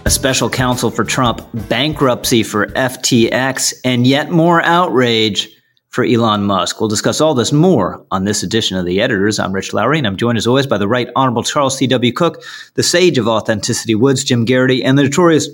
a special counsel for Trump, bankruptcy for FTX, and yet more outrage for Elon Musk. We'll discuss all this more on this edition of The Editors. I'm Rich Lowry, and I'm joined as always by the Right Honorable Charles C.W. Cook, the sage of authenticity Woods, Jim Garrity, and the notorious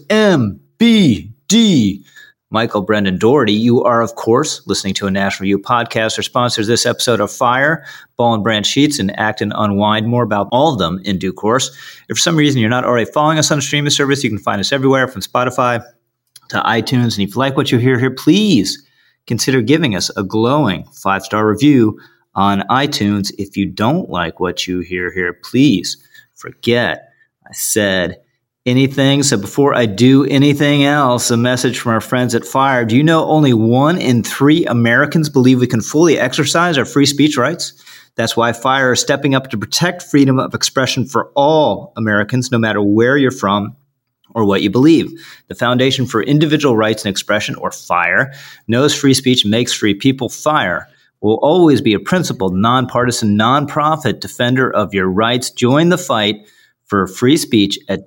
MBD, Michael Brendan Doherty. You are, of course, listening to a National Review podcast. Our sponsors this episode of Fire, Ball and Branch Sheets, and Act and Unwind. More about all of them in due course. If for some reason you're not already following us on a streaming service, you can find us everywhere from Spotify to iTunes. And if you like what you hear here, please consider giving us a glowing 5-star review on iTunes. If you don't like what you hear here, please forget I said anything. So before I do anything else, a message from our friends at Fire. Do you know only 1 in 3 Americans believe we can fully exercise our free speech rights? That's why Fire is stepping up to protect freedom of expression for all Americans, no matter where you're from or what you believe. The Foundation for Individual Rights and Expression, or FIRE, knows free speech makes free people. FIRE will always be a principled, nonpartisan, nonprofit defender of your rights. Join the fight for free speech at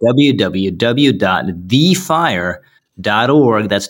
www.thefire.org. That's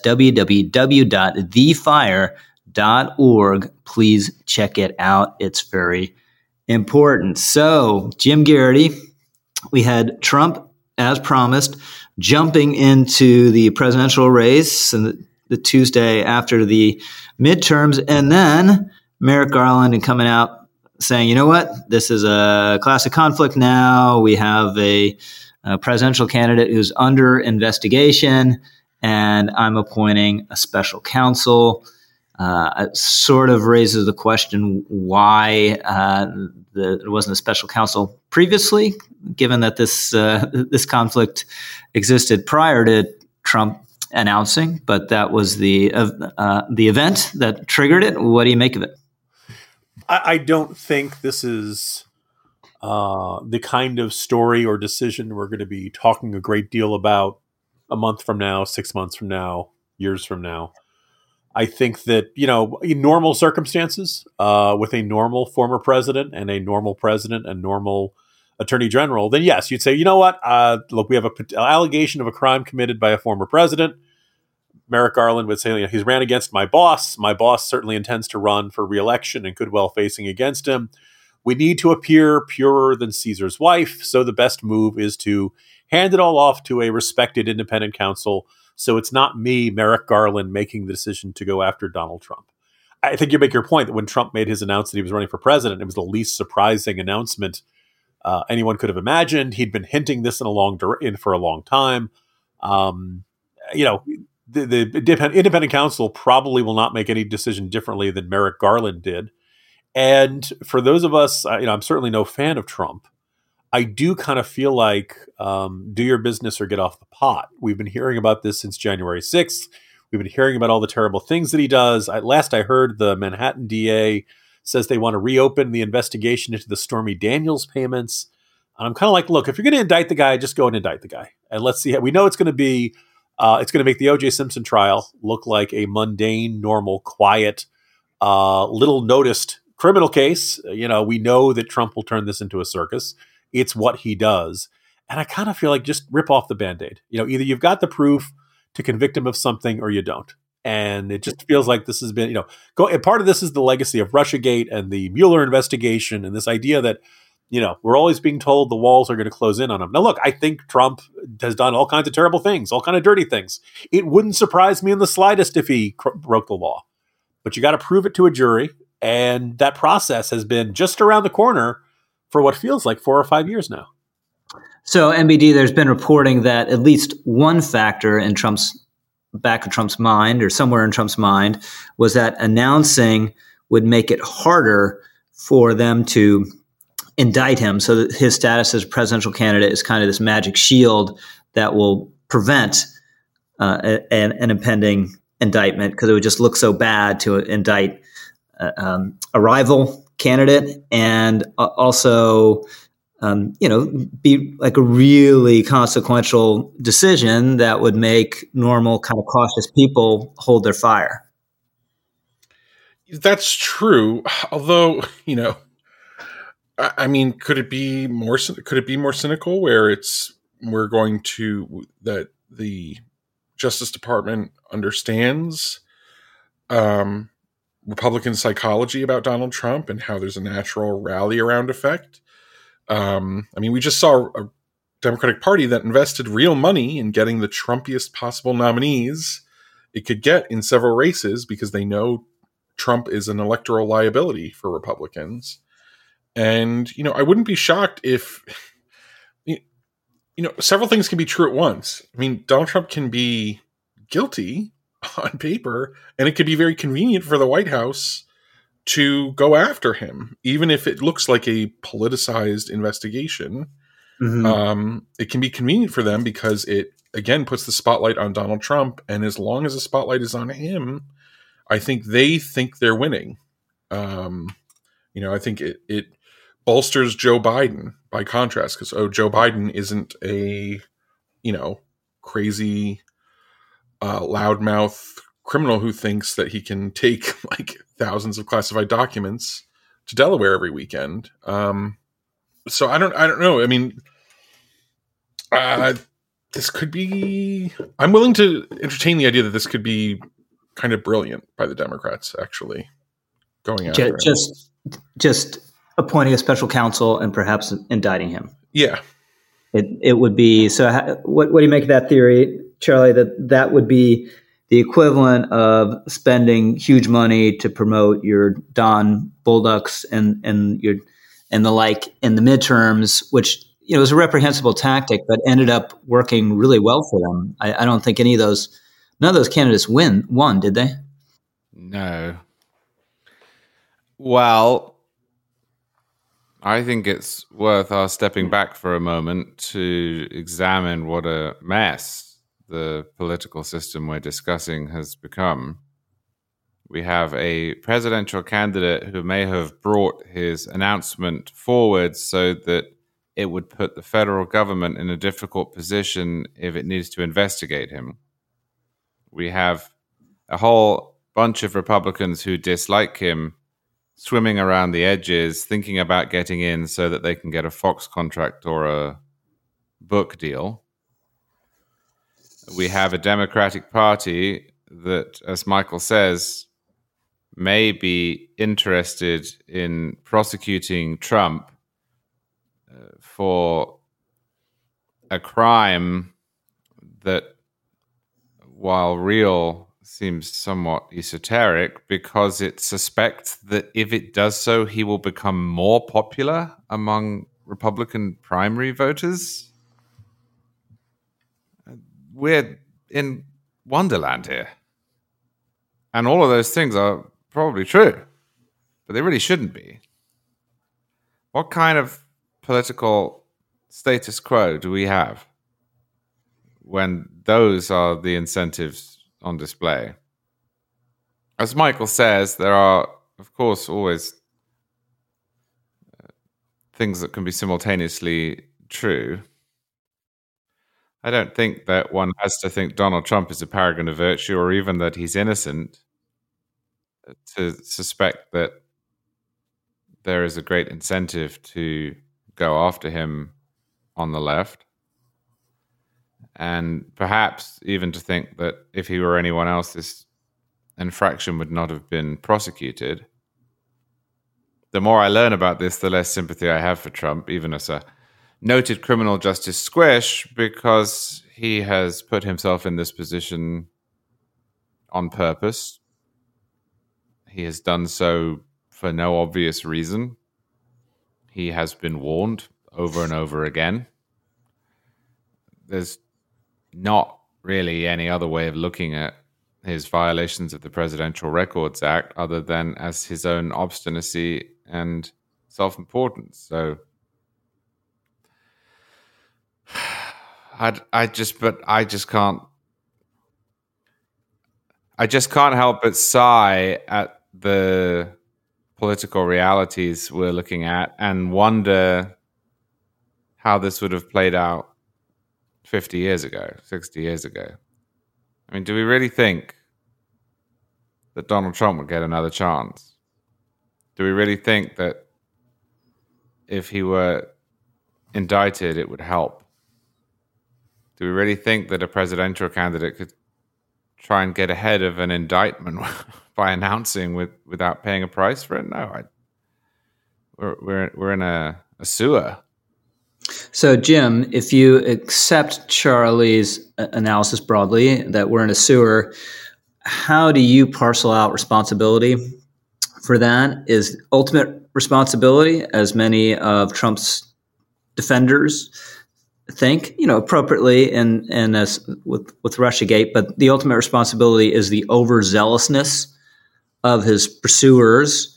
www.thefire.org. Please check it out. It's very important. So, Jim Garrity, we had Trump, as promised, jumping into the presidential race and the Tuesday after the midterms, and then Merrick Garland coming out saying, you know what, this is a classic conflict now. We have a presidential candidate who's under investigation, and I'm appointing a special counsel. It sort of raises the question why there wasn't a special counsel previously, given that this conflict existed prior to Trump announcing, but that was the event that triggered it. What do you make of it? I don't think this is the kind of story or decision we're going to be talking a great deal about a month from now, 6 months from now, years from now. I think that, in normal circumstances, with a normal former president and a normal president and normal attorney general, then yes, you'd say, you know what? Look, we have an allegation of a crime committed by a former president. Merrick Garland would say, he's ran against my boss. My boss certainly intends to run for re-election and could well facing against him. We need to appear purer than Caesar's wife. So the best move is to hand it all off to a respected independent counsel. So it's not me, Merrick Garland, making the decision to go after Donald Trump. I think you make your point that when Trump made his announcement that he was running for president, it was the least surprising announcement anyone could have imagined. He'd been hinting this for a long time. The independent counsel probably will not make any decision differently than Merrick Garland did. And for those of us, I'm certainly no fan of Trump. I do kind of feel like do your business or get off the pot. We've been hearing about this since January 6th. We've been hearing about all the terrible things that he does. Last I heard, the Manhattan DA says they want to reopen the investigation into the Stormy Daniels payments. And I'm kind of like, look, if you're going to indict the guy, just go and indict the guy. And let's see. We know it's going to be it's going to make the O.J. Simpson trial look like a mundane, normal, quiet, little noticed criminal case. We know that Trump will turn this into a circus. It's what he does. And I kind of feel like just rip off the Band-Aid. Either you've got the proof to convict him of something or you don't. And it just feels like this has been, part of this is the legacy of Russiagate and the Mueller investigation and this idea that, we're always being told the walls are going to close in on him. Now, look, I think Trump has done all kinds of terrible things, all kinds of dirty things. It wouldn't surprise me in the slightest if he broke the law. But you got to prove it to a jury. And that process has been just around the corner for what feels like 4 or 5 years now. So, MBD, there's been reporting that at least one factor in Trump's mind, or somewhere in Trump's mind, was that announcing would make it harder for them to indict him, so that his status as a presidential candidate is kind of this magic shield that will prevent an impending indictment, because it would just look so bad to indict a rival candidate, and also be like a really consequential decision that would make normal kind of cautious people hold their fire. That's true. Although, I mean, could it be more cynical, where we're going to that the Justice Department understands Republican psychology about Donald Trump and how there's a natural rally around effect. We just saw a Democratic Party that invested real money in getting the Trumpiest possible nominees it could get in several races because they know Trump is an electoral liability for Republicans. And, I wouldn't be shocked if, several things can be true at once. Donald Trump can be guilty on paper, and it could be very convenient for the White House to go after him, even if it looks like a politicized investigation. Mm-hmm. It can be convenient for them because it, again, puts the spotlight on Donald Trump. And as long as the spotlight is on him, I think they think they're winning. I think it bolsters Joe Biden by contrast because, Joe Biden isn't a, crazy loudmouth criminal who thinks that he can take like thousands of classified documents to Delaware every weekend. So I don't know. This could be, I'm willing to entertain the idea that this could be kind of brilliant by the Democrats, actually, going after him. Just appointing a special counsel and perhaps indicting him. Yeah. It would be, so what do you make of that theory, Charlie, that would be the equivalent of spending huge money to promote your Don Bullducks and the like in the midterms, which was a reprehensible tactic, but ended up working really well for them. I don't think none of those candidates won, did they? No. Well, I think it's worth our stepping back for a moment to examine what a mess the political system we're discussing has become. We have a presidential candidate who may have brought his announcement forward so that it would put the federal government in a difficult position if it needs to investigate him. We have a whole bunch of Republicans who dislike him swimming around the edges, thinking about getting in so that they can get a Fox contract or a book deal. We have a Democratic Party that, as Michael says, may be interested in prosecuting Trump for a crime that, while real, seems somewhat esoteric because it suspects that if it does so, he will become more popular among Republican primary voters. We're in Wonderland here. And all of those things are probably true, but they really shouldn't be. What kind of political status quo do we have when those are the incentives on display? As Michael says, there are, of course, always things that can be simultaneously true. I don't think that one has to think Donald Trump is a paragon of virtue or even that he's innocent to suspect that there is a great incentive to go after him on the left. And perhaps even to think that if he were anyone else, this infraction would not have been prosecuted. The more I learn about this, the less sympathy I have for Trump, even as a noted criminal justice squish, because he has put himself in this position on purpose. He has done so for no obvious reason. He has been warned over and over again. There's not really any other way of looking at his violations of the Presidential Records Act other than as his own obstinacy and self-importance. So I just can't help but sigh at the political realities we're looking at and wonder how this would have played out 50 years ago, 60 years ago. I mean, do we really think that Donald Trump would get another chance? Do we really think that if he were indicted, it would help? Do we really think that a presidential candidate could try and get ahead of an indictment by announcing without paying a price for it? No, we're in a sewer. So, Jim, if you accept Charlie's analysis broadly that we're in a sewer, how do you parcel out responsibility for that? Is ultimate responsibility, as many of Trump's defenders think, appropriately and as with Russiagate, but the ultimate responsibility is the overzealousness of his pursuers,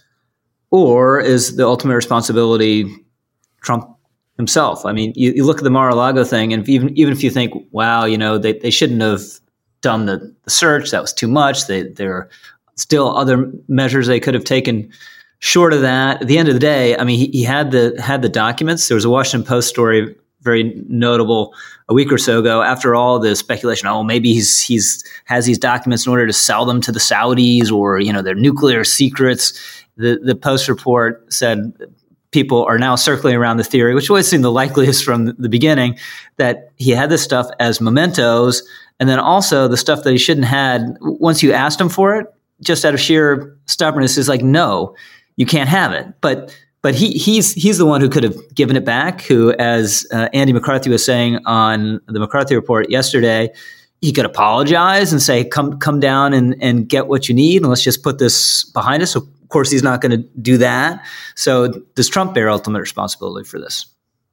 or is the ultimate responsibility Trump himself? I mean, you look at the Mar-a-Lago thing, and even if you think, wow, they shouldn't have done the search, that was too much. There are still other measures they could have taken short of that. At the end of the day, I mean, he had the documents. There was a Washington Post story, very notable, a week or so ago. After all the speculation, maybe he's has these documents in order to sell them to the Saudis, or their nuclear secrets. The Post report said people are now circling around the theory, which always seemed the likeliest from the beginning, that he had this stuff as mementos, and then also the stuff that he shouldn't had. Once you asked him for it, just out of sheer stubbornness, is like, no, you can't have it. But he's the one who could have given it back, who, as Andy McCarthy was saying on the McCarthy Report yesterday, he could apologize and say, come down and get what you need, and let's just put this behind us. So, of course, he's not going to do that. So does Trump bear ultimate responsibility for this?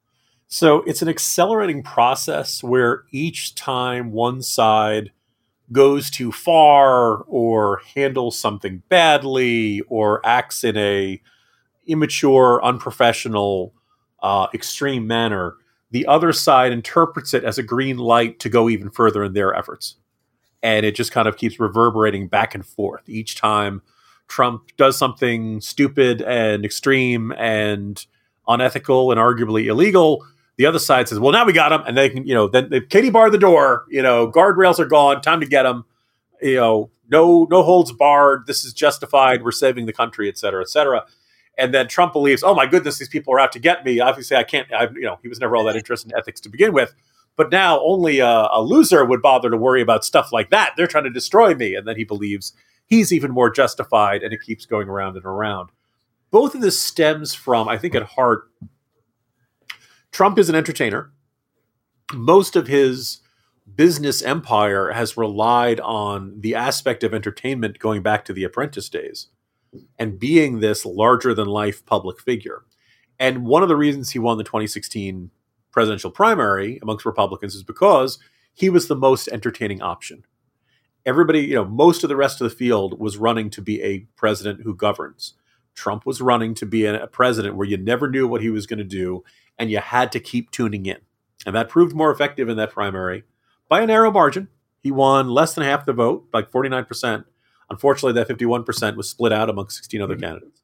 So it's an accelerating process where each time one side goes too far or handles something badly or acts in a immature, unprofessional, extreme manner, the other side interprets it as a green light to go even further in their efforts. And it just kind of keeps reverberating back and forth. Each time Trump does something stupid and extreme and unethical and arguably illegal, the other side says, well, now we got him. And they can, then Katie barred the door, guardrails are gone, time to get him, no holds barred. This is justified. We're saving the country, et cetera, et cetera. And then Trump believes, oh my goodness, these people are out to get me. Obviously I can't, he was never all that interested in ethics to begin with, but now only a loser would bother to worry about stuff like that. They're trying to destroy me. And then he believes he's even more justified, and it keeps going around and around. Both of this stems from, I think at heart, Trump is an entertainer. Most of his business empire has relied on the aspect of entertainment going back to the Apprentice days and being this larger-than-life public figure. And one of the reasons he won the 2016 presidential primary amongst Republicans is because he was the most entertaining option. Everybody, most of the rest of the field was running to be a president who governs. Trump was running to be a president where you never knew what he was going to do, and you had to keep tuning in. And that proved more effective in that primary by a narrow margin. He won less than half the vote, like 49%. Unfortunately, that 51% was split out among 16 other candidates.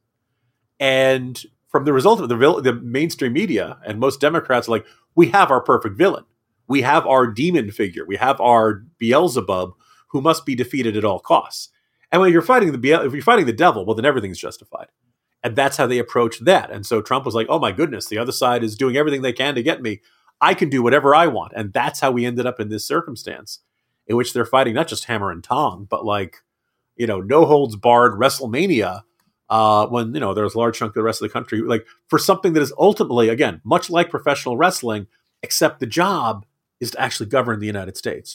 And from the result of the mainstream media and most Democrats are like, we have our perfect villain. We have our demon figure. We have our Beelzebub who must be defeated at all costs. And when you're fighting if you're fighting the devil, well, then everything's justified. And that's how they approached that. And so Trump was like, oh my goodness, the other side is doing everything they can to get me. I can do whatever I want. And that's how we ended up in this circumstance in which they're fighting not just hammer and tong, but no holds barred WrestleMania when, there's a large chunk of the rest of the country, for something that is ultimately, again, much like professional wrestling, except the job is to actually govern the United States.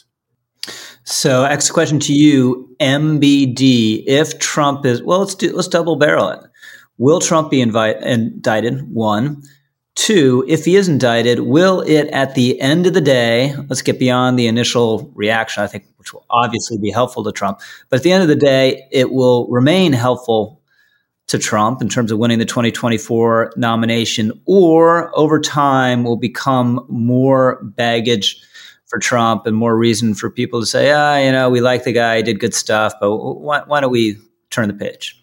So, next question to you, MBD. If Trump is, let's double barrel it. Will Trump be indicted? 1. 2, if he is indicted, will it at the end of the day, let's get beyond the initial reaction, I think, which will obviously be helpful to Trump, but at the end of the day, it will remain helpful to Trump in terms of winning the 2024 nomination, or over time will become more baggage for Trump and more reason for people to say, we like the guy, he did good stuff, but why don't we turn the page?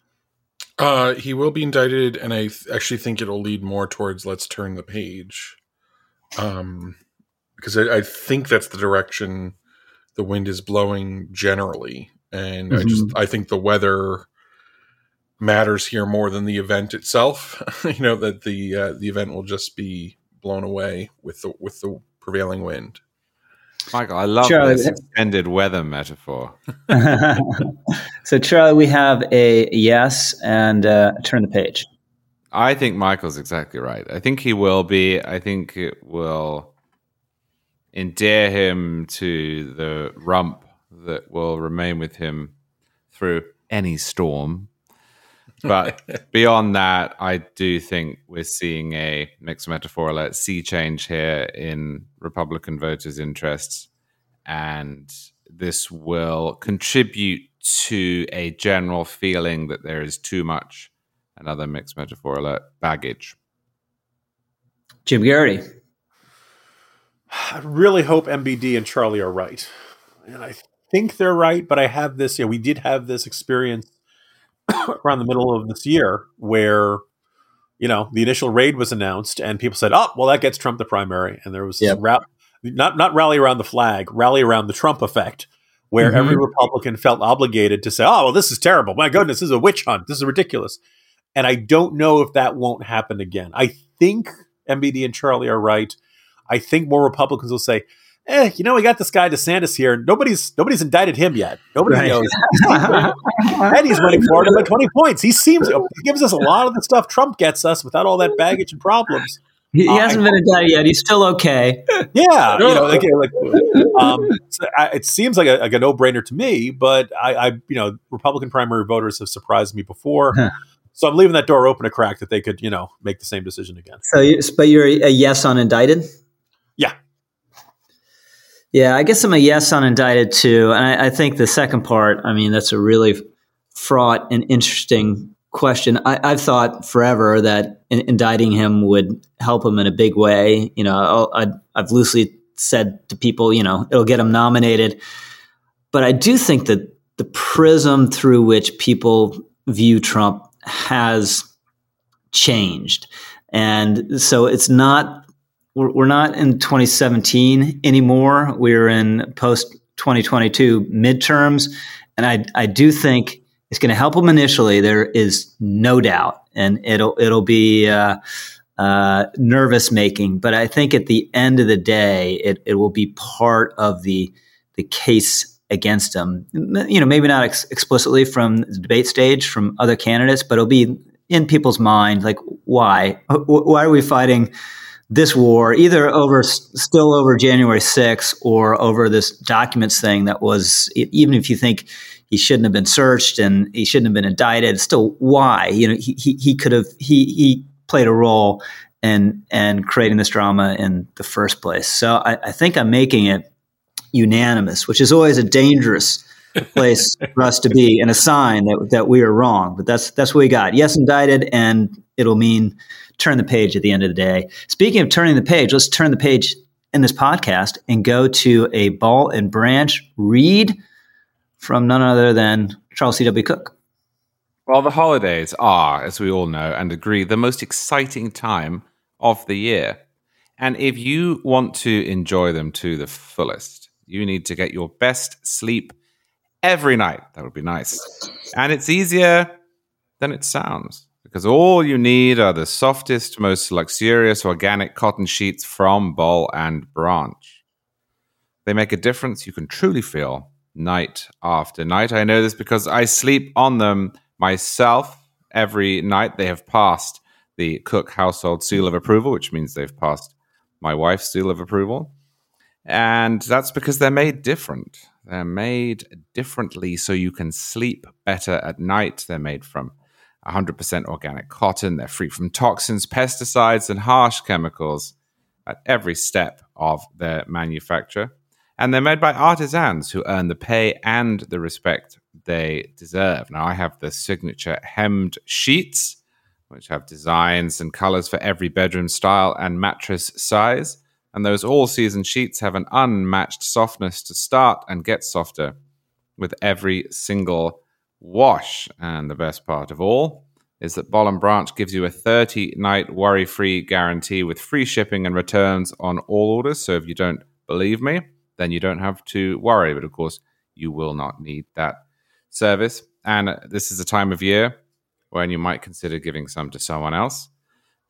He will be indicted, and I actually think it'll lead more towards let's turn the page. Because I think that's the direction the wind is blowing generally. And Mm-hmm. I think the weather matters here more than the event itself. That the event will just be blown away with the prevailing wind. Michael, I love Charlie, this extended weather metaphor. So, Charlie, we have a yes and turn the page. I think Michael's exactly right. I think he will be. I think it will endear him to the rump that will remain with him through any storm. But beyond that, I do think we're seeing a mixed metaphor alert sea change here in Republican voters' interests. And this will contribute to a general feeling that there is too much, another mixed metaphor alert, baggage. Jim Garrity. I really hope MBD and Charlie are right. And I think they're right, but I have this, we did have this experience around the middle of this year where, the initial raid was announced and people said, oh, well, that gets Trump the primary. And there was this not rally around the flag, rally around the Trump effect, where every Republican felt obligated to say, oh, well, this is terrible. My goodness, this is a witch hunt. This is ridiculous. And I don't know if that won't happen again. I think MBD and Charlie are right. I think more Republicans will say, we got this guy DeSantis here. Nobody's indicted him yet. Nobody knows. And he's winning Florida by 20 points. He gives us a lot of the stuff Trump gets us without all that baggage and problems. He hasn't been indicted yet. He's still okay. Yeah, it seems like a no-brainer to me. But I Republican primary voters have surprised me before, so I'm leaving that door open a crack that they could, make the same decision again. But you're a yes on indicted. Yeah. Yeah, I guess I'm a yes on indicted too. And I think the second part, that's a really fraught and interesting question. I've thought forever that indicting him would help him in a big way. I've loosely said to people, it'll get him nominated. But I do think that the prism through which people view Trump has changed. And so it's not, we're not in 2017 anymore. We're in post 2022 midterms. And I do think it's going to help him initially. There is no doubt, and it'll be nervous making. But I think at the end of the day, it will be part of the case against him. Maybe not explicitly from the debate stage from other candidates, but it'll be in people's mind. Like, why are we fighting this war, either still over January 6th or over this documents thing that was, even if you think he shouldn't have been searched and he shouldn't have been indicted, still why? He played a role in creating this drama in the first place. So I think I'm making it unanimous, which is always a dangerous place for us to be and a sign that we are wrong. But that's what we got. Yes, indicted, and it'll mean turn the page at the end of the day. Speaking of turning the page, let's turn the page in this podcast and go to a Ball and Branch read from none other than Charles C.W. Cook. Well, the holidays are, as we all know and agree, the most exciting time of the year. And if you want to enjoy them to the fullest, you need to get your best sleep every night. That would be nice. And it's easier than it sounds, because all you need are the softest, most luxurious organic cotton sheets from Ball and Branch. They make a difference you can truly feel night after night. I know this because I sleep on them myself every night. They have passed the Cook household seal of approval, which means they've passed my wife's seal of approval. And that's because they're made different. They're made differently so you can sleep better at night. They're made from 100% organic cotton. They're free from toxins, pesticides, and harsh chemicals at every step of their manufacture. And they're made by artisans who earn the pay and the respect they deserve. Now, I have the signature hemmed sheets, which have designs and colors for every bedroom style and mattress size. And those all-season sheets have an unmatched softness to start and get softer with every single wash. And the best part of all is that Ball & Branch gives you a 30-night worry-free guarantee with free shipping and returns on all orders. So if you don't believe me, then you don't have to worry. But of course, you will not need that service. And this is a time of year when you might consider giving some to someone else.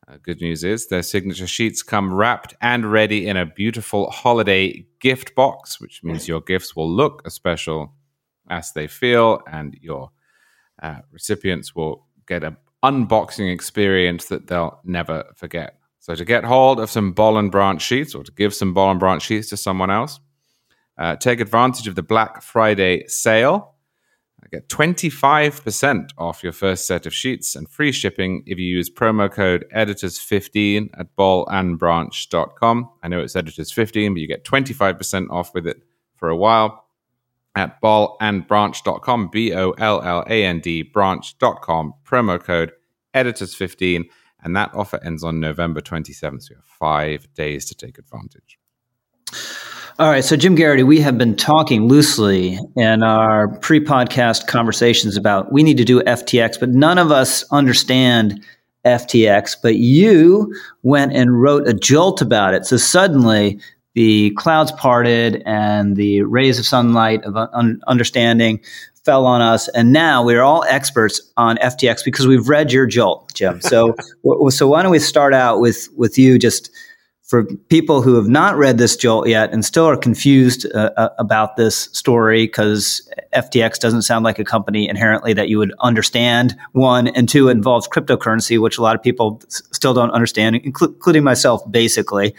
Good news is their signature sheets come wrapped and ready in a beautiful holiday gift box, which means your gifts will look as special as they feel, and your recipients will get an unboxing experience that they'll never forget. So to get hold of some Ball and Branch sheets, or to give some Ball and Branch sheets to someone else, take advantage of the Black Friday sale. Get 25% off your first set of sheets and free shipping if you use promo code editors15 at ballandbranch.com. I know it's editors15, but you get 25% off with it for a while at ballandbranch.com, BOLLAND branch.com, promo code editors15, and that offer ends on November 27th, so you have 5 days to take advantage. All right, so Jim Garrity, we have been talking loosely in our pre-podcast conversations about we need to do FTX, but none of us understand FTX. But you went and wrote a jolt about it. So suddenly the clouds parted and the rays of sunlight of understanding fell on us. And now we're all experts on FTX because we've read your jolt, Jim. So why don't we start out with you, just for people who have not read this jolt yet and still are confused about this story, because FTX doesn't sound like a company inherently that you would understand, one, and two, it involves cryptocurrency, which a lot of people still don't understand, including myself, basically.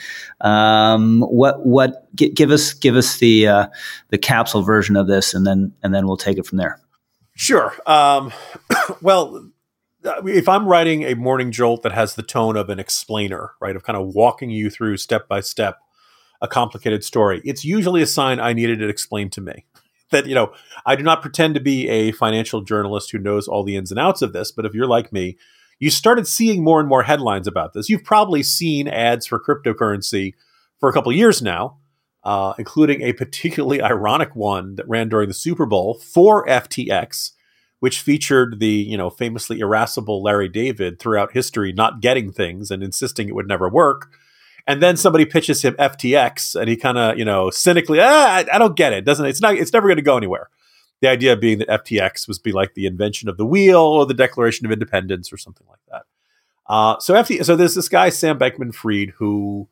Give us the capsule version of this, and then we'll take it from there. Sure. Well, if I'm writing a morning jolt that has the tone of an explainer, right, of kind of walking you through step by step a complicated story, it's usually a sign I needed it explained to me. That, I do not pretend to be a financial journalist who knows all the ins and outs of this, but if you're like me, you started seeing more and more headlines about this. You've probably seen ads for cryptocurrency for a couple of years now, including a particularly ironic one that ran during the Super Bowl for FTX, which featured the, famously irascible Larry David throughout history not getting things and insisting it would never work. And then somebody pitches him FTX, and he kind of, cynically, I don't get it. It's never going to go anywhere. The idea being that FTX was be like the invention of the wheel or the Declaration of Independence or something like that. So there's this guy, Sam Bankman-Fried, who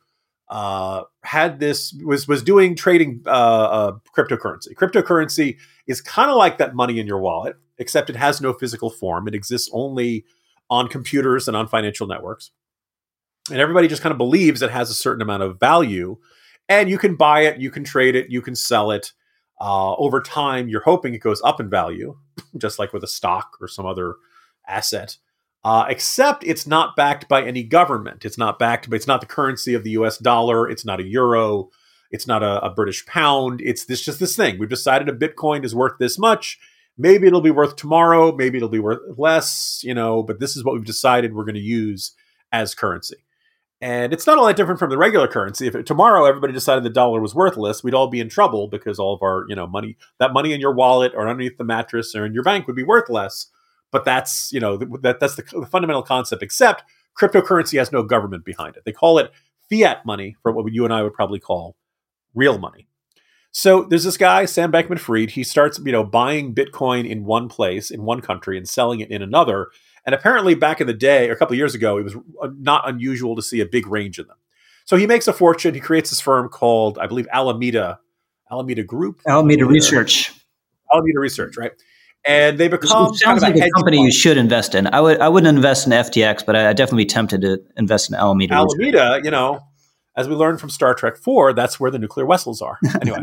was doing trading cryptocurrency. Cryptocurrency is kind of like that money in your wallet, except it has no physical form. It exists only on computers and on financial networks. And everybody just kind of believes it has a certain amount of value. And you can buy it, you can trade it, you can sell it. Over time, you're hoping it goes up in value, just like with a stock or some other asset. Except it's not backed by any government. It's not the currency of the US dollar. It's not a euro. It's not a British pound. It's just this thing. We've decided a Bitcoin is worth this much. Maybe it'll be worth tomorrow. Maybe it'll be worth less, but this is what we've decided we're going to use as currency. And it's not all that different from the regular currency. If tomorrow everybody decided the dollar was worthless, we'd all be in trouble because all of our, money, that money in your wallet or underneath the mattress or in your bank would be worth less. But that's, that's the fundamental concept, except cryptocurrency has no government behind it. They call it fiat money, for what you and I would probably call real money. So there's this guy, Sam Bankman-Fried. He starts, buying Bitcoin in one place, in one country, and selling it in another. And apparently back in the day, or a couple of years ago, it was not unusual to see a big range in them. So he makes a fortune. He creates this firm called, I believe, Alameda Group. Alameda Research. Alameda Research, right? And they become it sounds like a company you should invest in. I wouldn't invest in FTX, but I'd definitely be tempted to invest in Alameda. Alameda, as we learned from Star Trek 4, that's where the nuclear vessels are. Anyway,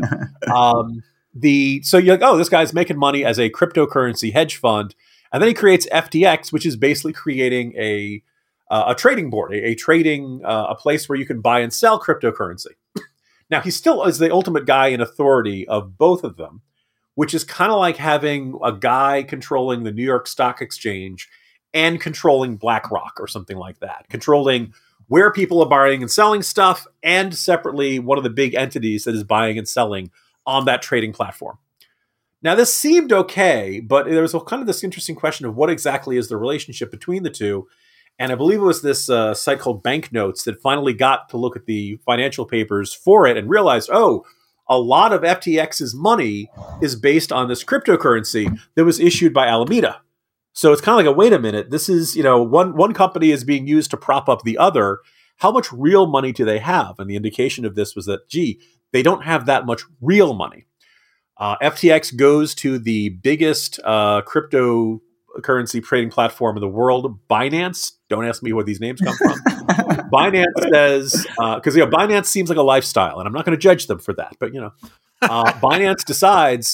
so you're like, oh, this guy's making money as a cryptocurrency hedge fund, and then he creates FTX, which is basically creating a trading board, a place where you can buy and sell cryptocurrency. Now, he still is the ultimate guy in authority of both of them, which is kind of like having a guy controlling the New York Stock Exchange and controlling BlackRock or something like that, controlling where people are buying and selling stuff, and separately one of the big entities that is buying and selling on that trading platform. Now, this seemed okay, but there was kind of this interesting question of what exactly is the relationship between the two. And I believe it was this site called Banknotes that finally got to look at the financial papers for it and realized, oh, a lot of FTX's money is based on this cryptocurrency that was issued by Alameda. So it's kind of like wait a minute, this is, one company is being used to prop up the other. How much real money do they have? And the indication of this was that, they don't have that much real money. FTX goes to the biggest cryptocurrency trading platform in the world, Binance. Don't ask me where these names come from. Binance says, because Binance seems like a lifestyle, and I'm not going to judge them for that, but Binance decides,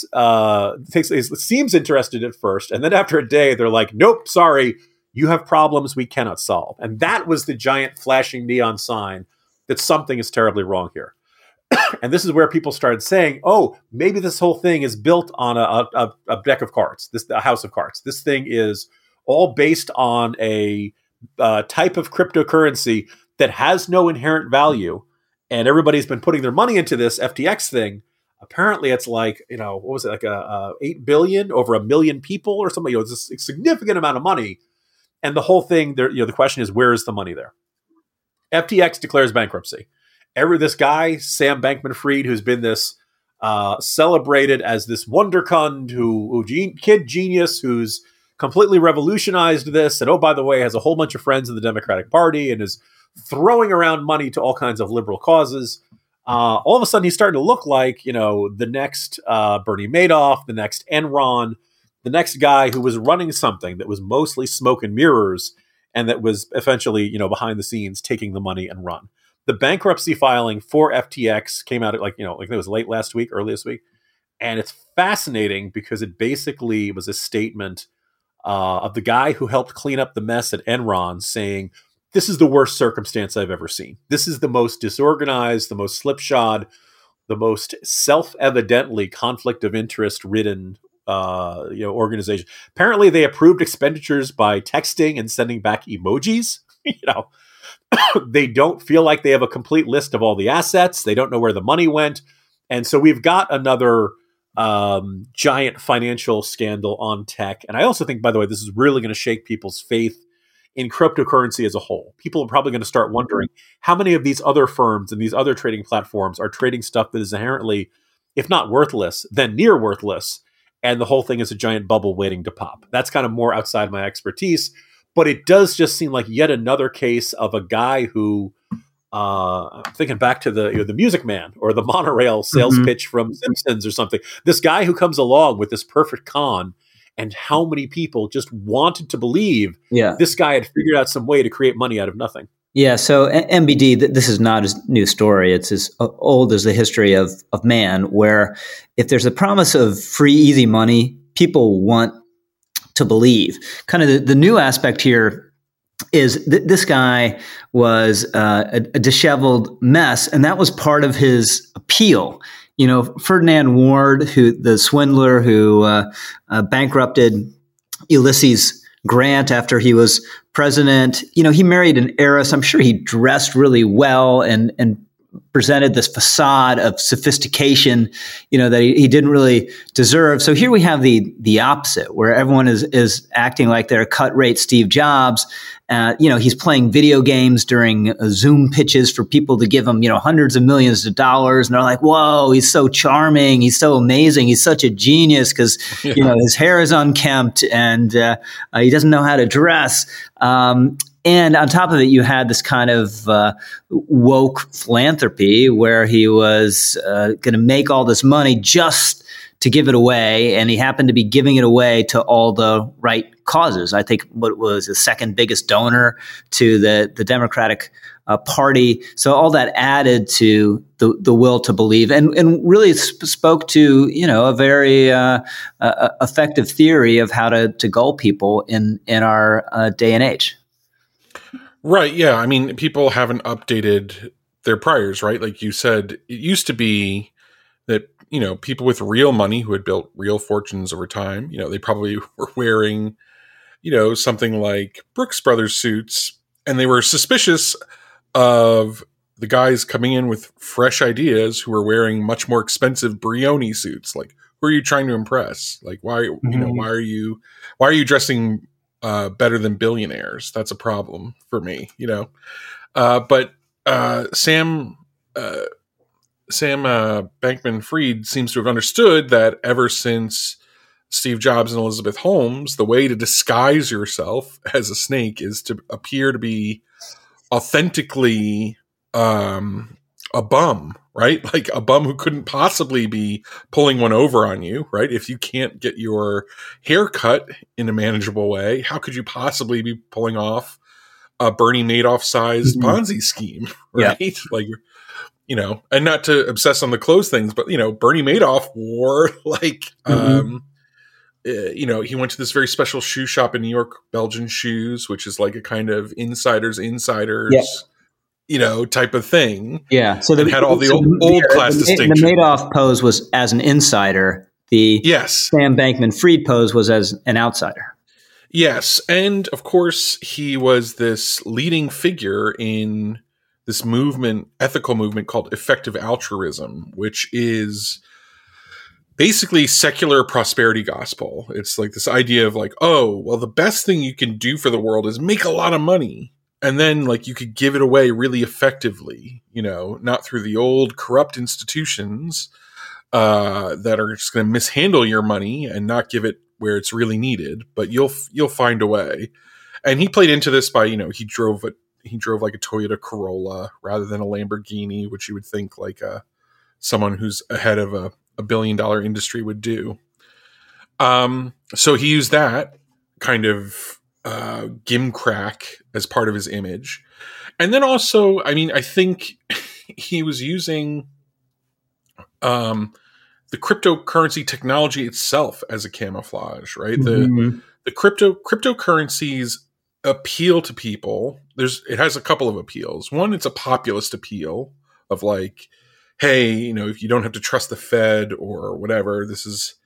seems interested at first, and then after a day, they're like, nope, sorry, you have problems we cannot solve. And that was the giant flashing neon sign that something is terribly wrong here. And this is where people started saying, oh, maybe this whole thing is built on a deck of cards, a house of cards. This thing is all based on a type of cryptocurrency that has no inherent value. And everybody's been putting their money into this FTX thing. Apparently it's like, what was it, like 8 billion over 1 million people or something. It's a significant amount of money. And the whole thing there, the question is, where is the money there? FTX declares bankruptcy. This guy, Sam Bankman-Fried, who's been this celebrated as this wonderkind, kid genius, who's completely revolutionized this, and oh, by the way, has a whole bunch of friends in the Democratic Party and is throwing around money to all kinds of liberal causes. All of a sudden, he's starting to look like, the next Bernie Madoff, the next Enron, the next guy who was running something that was mostly smoke and mirrors, and that was eventually, behind the scenes taking the money and run. The bankruptcy filing for FTX came out at like it was late last week, early this week. And it's fascinating because it basically was a statement of the guy who helped clean up the mess at Enron saying, this is the worst circumstance I've ever seen. This is the most disorganized, the most slipshod, the most self-evidently conflict of interest ridden organization. Apparently they approved expenditures by texting and sending back emojis. They don't feel like they have a complete list of all the assets. They don't know where the money went. And so we've got another giant financial scandal on tech. And I also think, by the way, this is really going to shake people's faith in cryptocurrency as a whole. People are probably going to start wondering how many of these other firms and these other trading platforms are trading stuff that is inherently, if not worthless, then near worthless. And the whole thing is a giant bubble waiting to pop. That's kind of more outside my expertise. But it does just seem like yet another case of a guy who, I'm thinking back to the Music Man or the monorail sales pitch from Simpsons or something. This guy who comes along with this perfect con, and how many people just wanted to believe this guy had figured out some way to create money out of nothing. Yeah, so MBD, this is not a new story. It's as old as the history of man, where if there's a promise of free, easy money, people want to believe. Kind of the new aspect here is this guy was a disheveled mess, and that was part of his appeal. Ferdinand Ward, the swindler who bankrupted Ulysses Grant after he was president, he married an heiress. I'm sure he dressed really well and presented this facade of sophistication, that he didn't really deserve. So here we have the opposite, where everyone is acting like they're cut-rate Steve Jobs. He's playing video games during Zoom pitches for people to give him, hundreds of millions of dollars. And they're like, whoa, he's so charming. He's so amazing. He's such a genius because, his hair is unkempt and he doesn't know how to dress. And on top of it, you had this kind of woke philanthropy where he was going to make all this money just to give it away. And he happened to be giving it away to all the right causes. I think what was the second biggest donor to the Democratic Party. So all that added to the will to believe and really spoke to, a very effective theory of how to gull people in our day and age. Right. Yeah. I mean, people haven't updated their priors, right? Like you said, it used to be that, people with real money who had built real fortunes over time, they probably were wearing, something like Brooks Brothers suits, and they were suspicious of the guys coming in with fresh ideas who were wearing much more expensive Brioni suits. Like, who are you trying to impress? Like, why are you dressing better than billionaires? That's a problem for me, But Sam Bankman-Fried seems to have understood that ever since Steve Jobs and Elizabeth Holmes, the way to disguise yourself as a snake is to appear to be authentically a bum, right? Like a bum who couldn't possibly be pulling one over on you, right? If you can't get your hair cut in a manageable way, how could you possibly be pulling off a Bernie Madoff-sized Ponzi scheme, right? Yeah. Like, and not to obsess on the clothes things, but, Bernie Madoff wore like, he went to this very special shoe shop in New York, Belgian Shoes, which is like a kind of insiders, type of thing. Yeah. So it had all the old class distinctions. The Madoff pose was as an insider. The Sam Bankman-Fried pose was as an outsider. Yes. And of course, he was this leading figure in this movement, ethical movement called effective altruism, which is basically secular prosperity gospel. It's like this idea of like, oh, well, the best thing you can do for the world is make a lot of money. And then like you could give it away really effectively, not through the old corrupt institutions that are just going to mishandle your money and not give it where it's really needed, but you'll find a way. And he played into this by, he drove like a Toyota Corolla rather than a Lamborghini, which you would think like someone who's ahead of a $1 billion industry would do. So he used that kind of gimcrack as part of his image. And then also, I think he was using the cryptocurrency technology itself as a camouflage, right? The cryptocurrencies appeal to people. It has a couple of appeals. One, it's a populist appeal of like, hey, if you don't have to trust the Fed or whatever, this is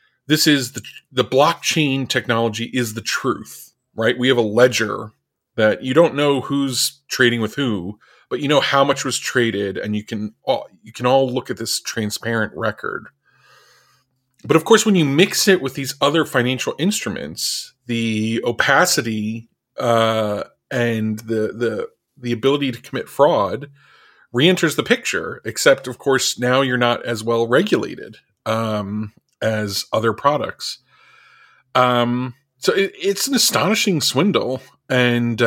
the blockchain technology is the truth, right? We have a ledger that you don't know who's trading with who, but you know how much was traded, and you can all look at this transparent record. But of course, when you mix it with these other financial instruments, the opacity and the ability to commit fraud re-enters the picture. Except, of course, now you're not as well regulated as other products. So it's an astonishing swindle, and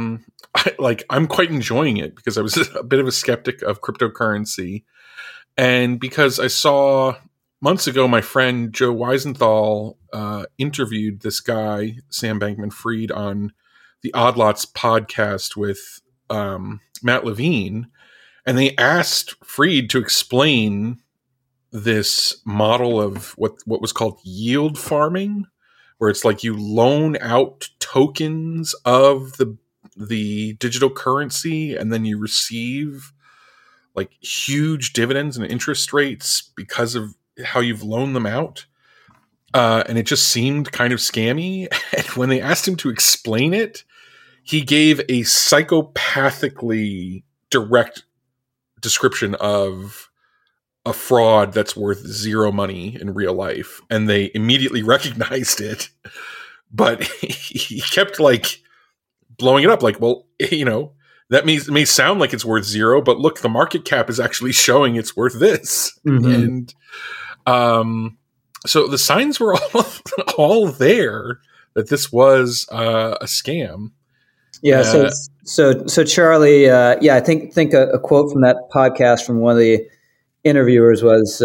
I'm quite enjoying it because I was a bit of a skeptic of cryptocurrency, and because I saw months ago my friend Joe Weisenthal interviewed this guy Sam Bankman-Fried on the Odd Lots podcast with Matt Levine, and they asked Fried to explain this model of what was called yield farming, where it's like you loan out tokens of the digital currency, and then you receive like huge dividends and interest rates because of how you've loaned them out. And it just seemed kind of scammy. And when they asked him to explain it, he gave a psychopathically direct description of a fraud that's worth zero money in real life. And they immediately recognized it. But he kept like blowing it up like, well, that may sound like it's worth zero, but look, the market cap is actually showing it's worth this. Mm-hmm. And so the signs were all there that this was a scam. Yeah. So Charlie, I think a quote from that podcast from one of the interviewers was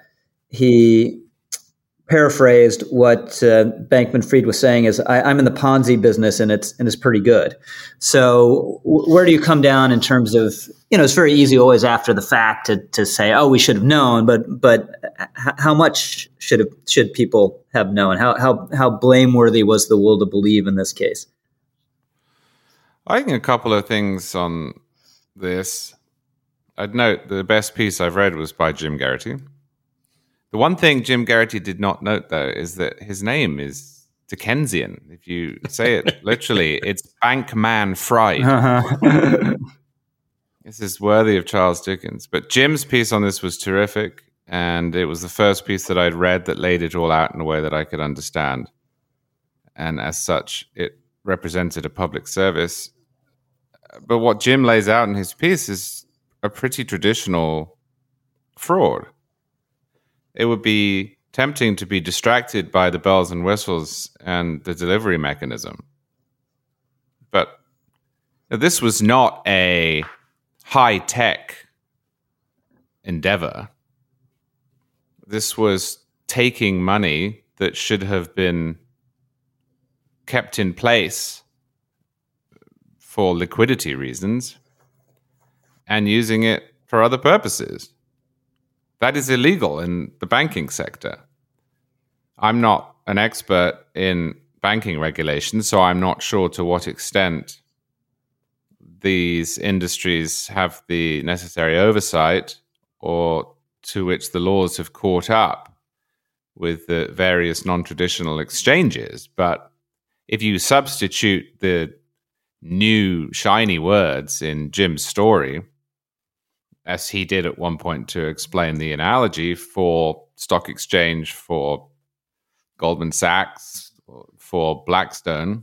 he paraphrased what Bankman-Fried was saying is, I'm in the Ponzi business and it's pretty good. So where do you come down in terms of, it's very easy always after the fact to say, oh, we should have known, but how much should people have known? How blameworthy was the will to believe in this case? I think a couple of things on this. I'd note the best piece I've read was by Jim Garrity. The one thing Jim Garrity did not note, though, is that his name is Dickensian. If you say it literally, it's Bankman-Fried. Uh-huh. This is worthy of Charles Dickens. But Jim's piece on this was terrific, and it was the first piece that I'd read that laid it all out in a way that I could understand. And as such, it represented a public service. But what Jim lays out in his piece is a pretty traditional fraud. It would be tempting to be distracted by the bells and whistles and the delivery mechanism. But this was not a high-tech endeavor. This was taking money that should have been kept in place for liquidity reasons and using it for other purposes. That is illegal in the banking sector. I'm not an expert in banking regulation, so I'm not sure to what extent these industries have the necessary oversight or to which the laws have caught up with the various non-traditional exchanges. But if you substitute the new shiny words in Jim's story, as he did at one point to explain the analogy, for stock exchange, for Goldman Sachs, for Blackstone.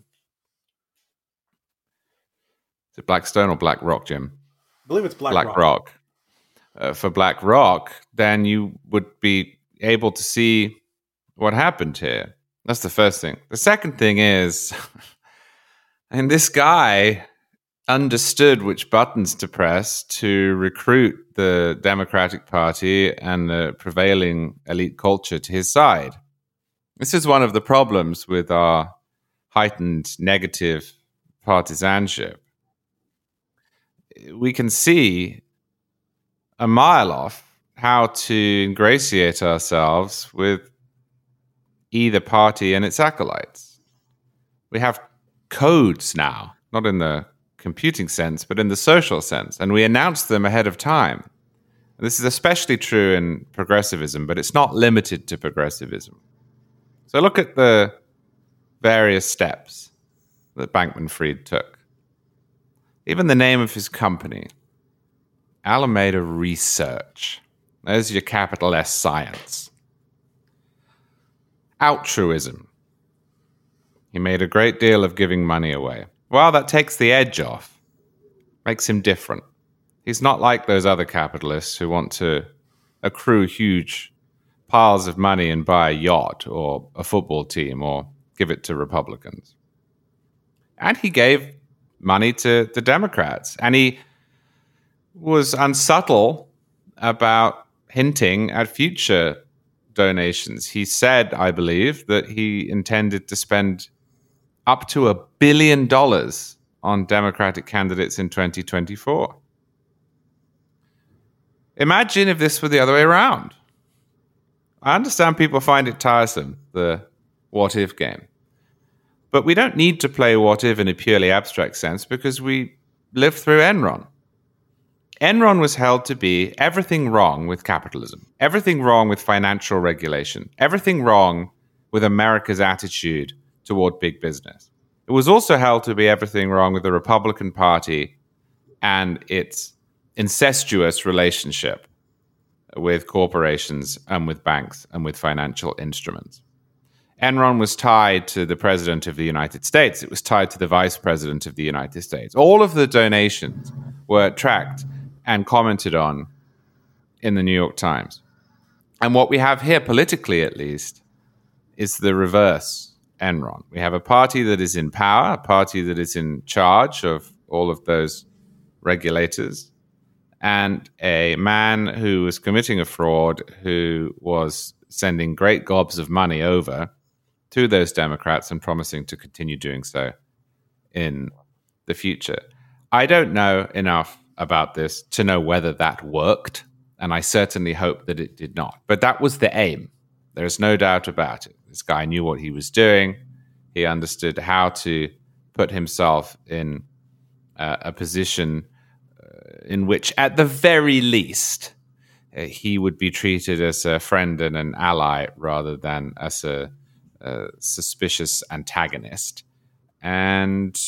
Is it Blackstone or BlackRock, Jim? I believe it's BlackRock. BlackRock. For BlackRock, then you would be able to see what happened here. That's the first thing. The second thing is, and this guy understood which buttons to press to recruit the Democratic Party and the prevailing elite culture to his side. This is one of the problems with our heightened negative partisanship. We can see a mile off how to ingratiate ourselves with either party and its acolytes. We have codes now, not in the computing sense, but in the social sense, and we announce them ahead of time. This is especially true in progressivism, but it's not limited to progressivism. So look at the various steps that Bankman-Fried took. Even the name of his company, Alameda Research. There's your capital S science. Altruism. He made a great deal of giving money away. Well, that takes the edge off. Makes him different. He's not like those other capitalists who want to accrue huge piles of money and buy a yacht or a football team or give it to Republicans. And he gave money to the Democrats. And he was unsubtle about hinting at future donations. He said, I believe, that he intended to spend up to $1 billion on Democratic candidates in 2024. Imagine if this were the other way around. I understand people find it tiresome, the what-if game. But we don't need to play what-if in a purely abstract sense because we lived through Enron. Enron was held to be everything wrong with capitalism, everything wrong with financial regulation, everything wrong with America's attitude toward big business. It was also held to be everything wrong with the Republican Party and its incestuous relationship with corporations and with banks and with financial instruments. Enron was tied to the President of the United States. It was tied to the Vice President of the United States. All of the donations were tracked and commented on in the New York Times. And what we have here, politically at least, is the reverse Enron. We have a party that is in power, a party that is in charge of all of those regulators, and a man who was committing a fraud, who was sending great gobs of money over to those Democrats and promising to continue doing so in the future. I don't know enough about this to know whether that worked, and I certainly hope that it did not. But that was the aim. There's no doubt about it. This guy knew what he was doing. He understood how to put himself in a position in which, at the very least, he would be treated as a friend and an ally rather than as a suspicious antagonist. And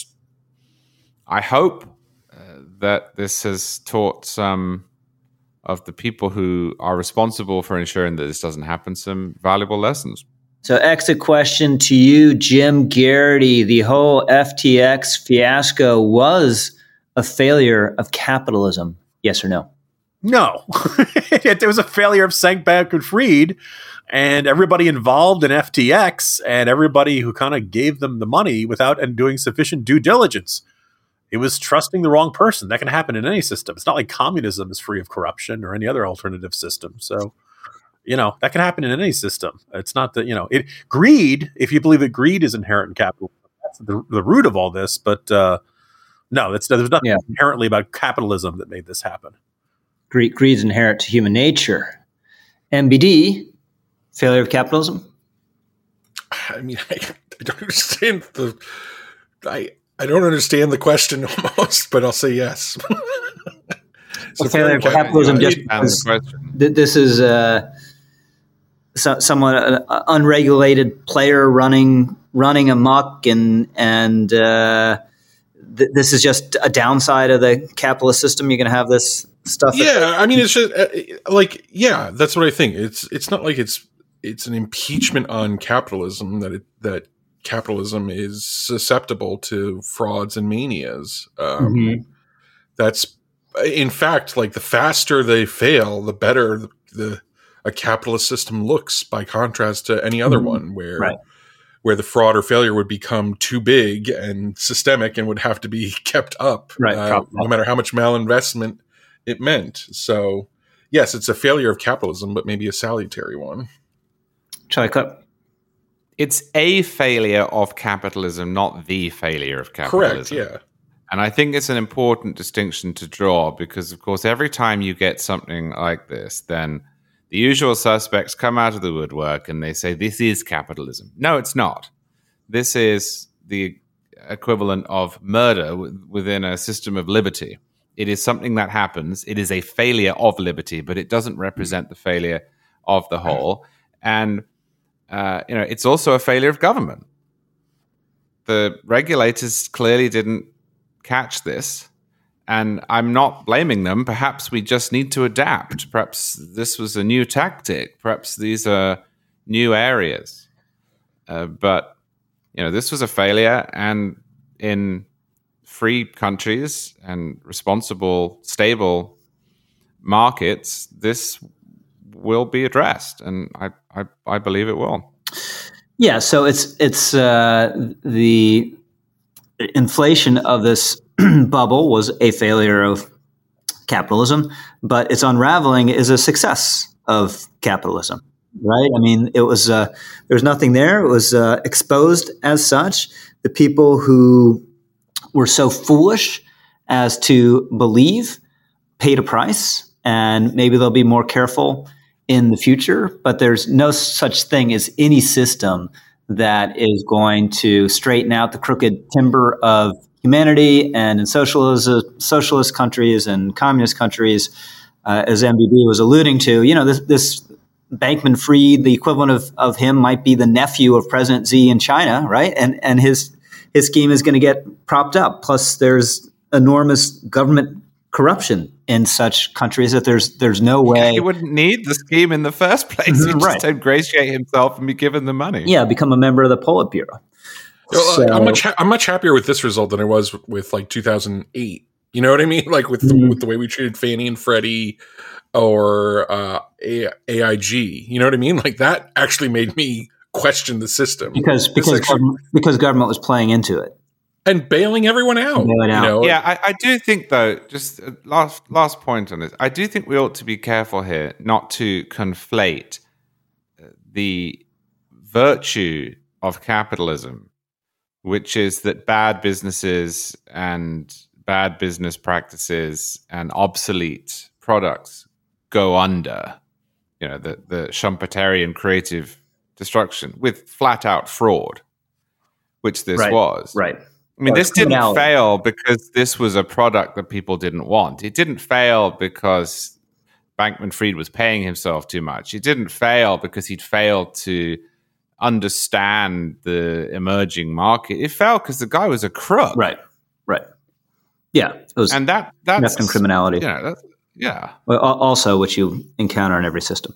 I hope that this has taught some of the people who are responsible for ensuring that this doesn't happen some valuable lessons. So exit question to you, Jim Geraghty. The whole FTX fiasco was a failure of capitalism, yes or no? No. It was a failure of Bankman-Fried And everybody involved in FTX and everybody who kind of gave them the money without and doing sufficient due diligence, it was trusting the wrong person. That can happen in any system. It's not like communism is free of corruption or any other alternative system. So, that can happen in any system. It's not that, greed, if you believe that greed is inherent in capitalism, that's the root of all this. But no, there's nothing inherently about capitalism that made this happen. Greed's inherent to human nature. MBD, failure of capitalism? I mean, I don't understand I don't understand the question almost, but I'll say yes. So failure of capitalism just this is somewhat an unregulated player running amok, and this is just a downside of the capitalist system. You're going to have this stuff. Yeah, I mean, it's just that's what I think. It's not like it's an impeachment on capitalism that capitalism is susceptible to frauds and manias. That's, in fact, like the faster they fail, the better a capitalist system looks by contrast to any other one where the fraud or failure would become too big and systemic and would have to be kept up, no matter how much malinvestment it meant. So, yes, it's a failure of capitalism, but maybe a salutary one. Charlie Cook. It's a failure of capitalism, not the failure of capitalism. Correct, yeah. And I think it's an important distinction to draw because, of course, every time you get something like this, then the usual suspects come out of the woodwork and they say, this is capitalism. No, it's not. This is the equivalent of murder within a system of liberty. It is something that happens. It is a failure of liberty, but it doesn't represent the failure of the whole. And it's also a failure of government. The regulators clearly didn't catch this, and I'm not blaming them. Perhaps we just need to adapt. Perhaps this was a new tactic. Perhaps these are new areas. But this was a failure, and in free countries and responsible, stable markets, this will be addressed, and I believe it will. Yeah, so it's the inflation of this bubble was a failure of capitalism, but its unraveling is a success of capitalism, right? I mean, it was there was nothing there. It was exposed as such. The people who were so foolish as to believe paid a price, and maybe they'll be more careful in the future, but there's no such thing as any system that is going to straighten out the crooked timber of humanity. And in socialist countries and communist countries, as MBD was alluding to, this Bankman-Fried, the equivalent of him might be the nephew of President Xi in China, right? And his scheme is going to get propped up. Plus, there's enormous government corruption in such countries that there's no way he wouldn't need the scheme in the first place. He'd just ingratiate himself and be given the money. Yeah, become a member of the Politburo. I'm much happier with this result than I was with like 2008. You know what I mean? Like with the way we treated Fannie and Freddie or AIG. You know what I mean? Like that actually made me question the system because government was playing into it. And bailing everyone out. Yeah, I do think, though, just last point on this, I do think we ought to be careful here not to conflate the virtue of capitalism, which is that bad businesses and bad business practices and obsolete products go under, the Schumpeterian creative destruction, with flat-out fraud, which this was. Right. I mean, this didn't fail because this was a product that people didn't want. It didn't fail because Bankman-Fried was paying himself too much. It didn't fail because he'd failed to understand the emerging market. It failed because the guy was a crook. Right. Yeah. That's criminality. Yeah. Well, also, which you encounter in every system.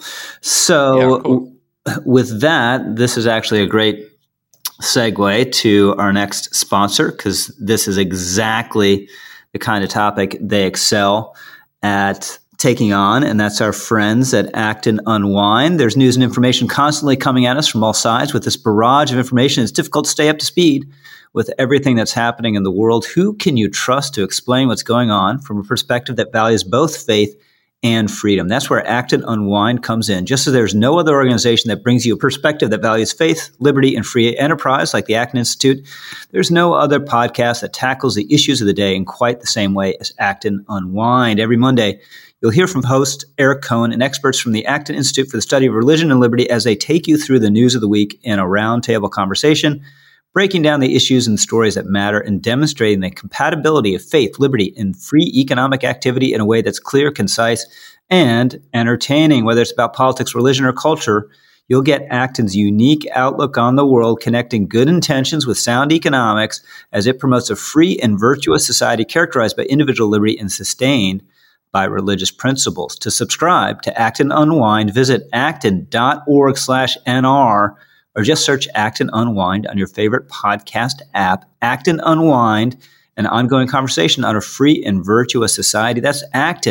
So with that, this is actually a great segue to our next sponsor, because this is exactly the kind of topic they excel at taking on, and that's our friends at Acton Unwind. There's news and information constantly coming at us from all sides. With this barrage of information, it's difficult to stay up to speed with everything that's happening in the world. Who can you trust to explain what's going on from a perspective that values both faith and freedom? That's where Acton Unwind comes in. Just as there's no other organization that brings you a perspective that values faith, liberty, and free enterprise like the Acton Institute, there's no other podcast that tackles the issues of the day in quite the same way as Acton Unwind. Every Monday, you'll hear from host Eric Cohen and experts from the Acton Institute for the Study of Religion and Liberty as they take you through the news of the week in a roundtable conversation, breaking down the issues and stories that matter and demonstrating the compatibility of faith, liberty, and free economic activity in a way that's clear, concise, and entertaining. Whether it's about politics, religion, or culture, you'll get Acton's unique outlook on the world, connecting good intentions with sound economics as it promotes a free and virtuous society characterized by individual liberty and sustained by religious principles. To subscribe to Acton Unwind, visit acton.org/NR or just search Acton Unwind on your favorite podcast app. Acton Unwind, an ongoing conversation on a free and virtuous society. That's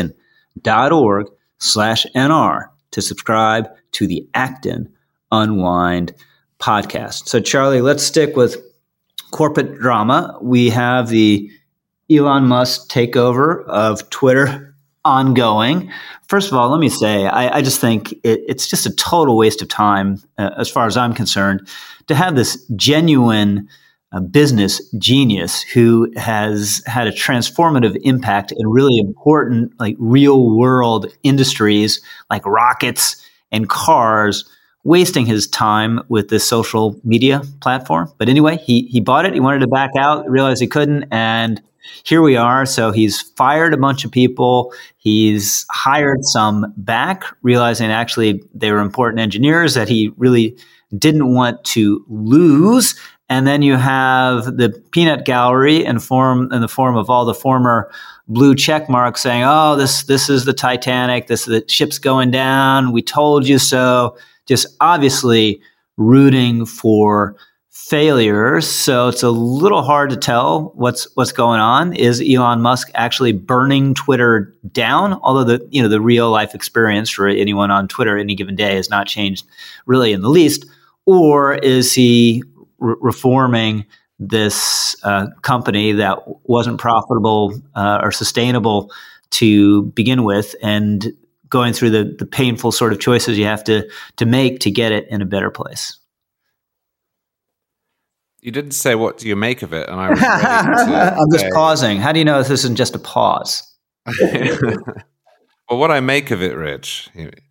acton.org/NR to subscribe to the Acton Unwind podcast. So, Charlie, let's stick with corporate drama. We have the Elon Musk takeover of Twitter ongoing. First of all, let me say, I just think it's just a total waste of time, as far as I'm concerned, to have this genuine business genius who has had a transformative impact in really important, like real world industries like rockets and cars, wasting his time with this social media platform. But anyway, he bought it. He wanted to back out, realized he couldn't, and here we are. So he's fired a bunch of people. He's hired some back, realizing actually they were important engineers that he really didn't want to lose. And then you have the peanut gallery in the form of all the former blue check marks saying, "Oh, this is the Titanic. The ship's going down. We told you so." Just obviously rooting for failures. So it's a little hard to tell what's going on. Is Elon Musk actually burning Twitter down? Although the real life experience for anyone on Twitter any given day has not changed really in the least. Or is he reforming this company that wasn't profitable or sustainable to begin with, and going through the painful sort of choices you have to make to get it in a better place? You didn't say what do you make of it, and I was ready to I'm just pausing. How do you know if this isn't just a pause? Well, what I make of it, Rich,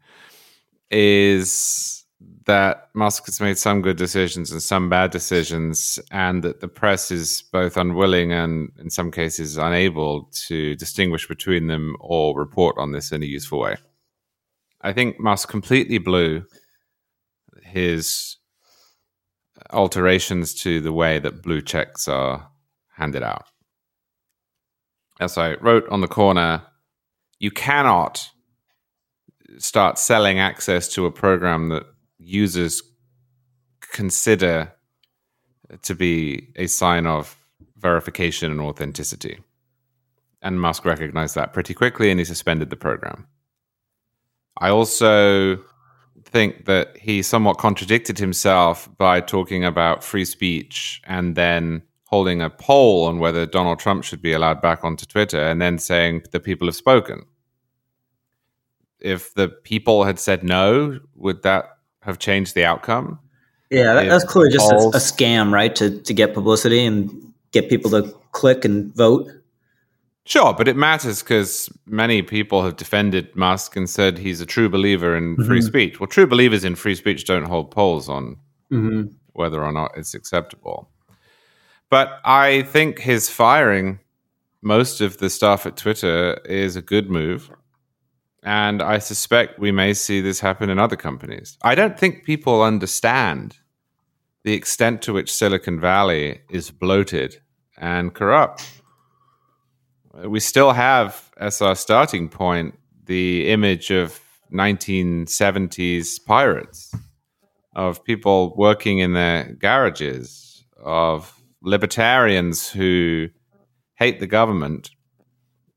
is that Musk has made some good decisions and some bad decisions, and that the press is both unwilling and, in some cases, unable to distinguish between them or report on this in a useful way. I think Musk completely blew his alterations to the way that blue checks are handed out. As I wrote on the corner, you cannot start selling access to a program that users consider to be a sign of verification and authenticity. And Musk recognized that pretty quickly, and he suspended the program. I also think that he somewhat contradicted himself by talking about free speech and then holding a poll on whether Donald Trump should be allowed back onto Twitter, and then saying the people have spoken. If the people had said no, would that have changed the outcome? Yeah, that's clearly just a scam, right? To get publicity and get people to click and vote. Sure, but it matters because many people have defended Musk and said he's a true believer in free speech. Well, true believers in free speech don't hold polls on whether or not it's acceptable. But I think his firing most of the staff at Twitter is a good move. And I suspect we may see this happen in other companies. I don't think people understand the extent to which Silicon Valley is bloated and corrupt. We still have, as our starting point, the image of 1970s pirates, of people working in their garages, of libertarians who hate the government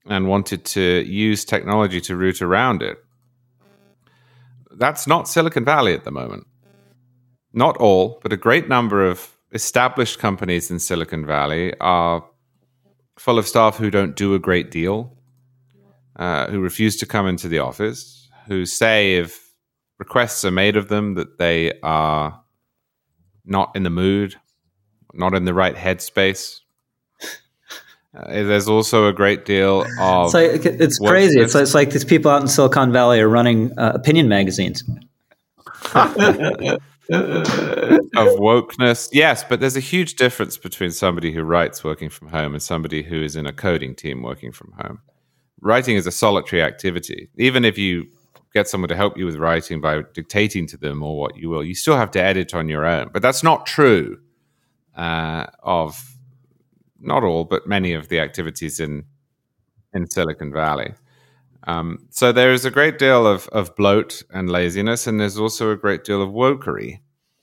and wanted to use technology to route around it. That's not Silicon Valley at the moment. Not all, but a great number of established companies in Silicon Valley are full of staff who don't do a great deal, who refuse to come into the office, who say if requests are made of them that they are not in the mood, not in the right headspace. There's also a great deal of... It's crazy. It's like these people out in Silicon Valley are running opinion magazines. Of wokeness. Yes, but there's a huge difference between somebody who writes working from home and somebody who is in a coding team working from home. Writing is a solitary activity. Even if you get someone to help you with writing by dictating to them or what you will, you still have to edit on your own. But that's not true of not all, but many of the activities in Silicon Valley. So there is a great deal of bloat and laziness, and there's also a great deal of wokery.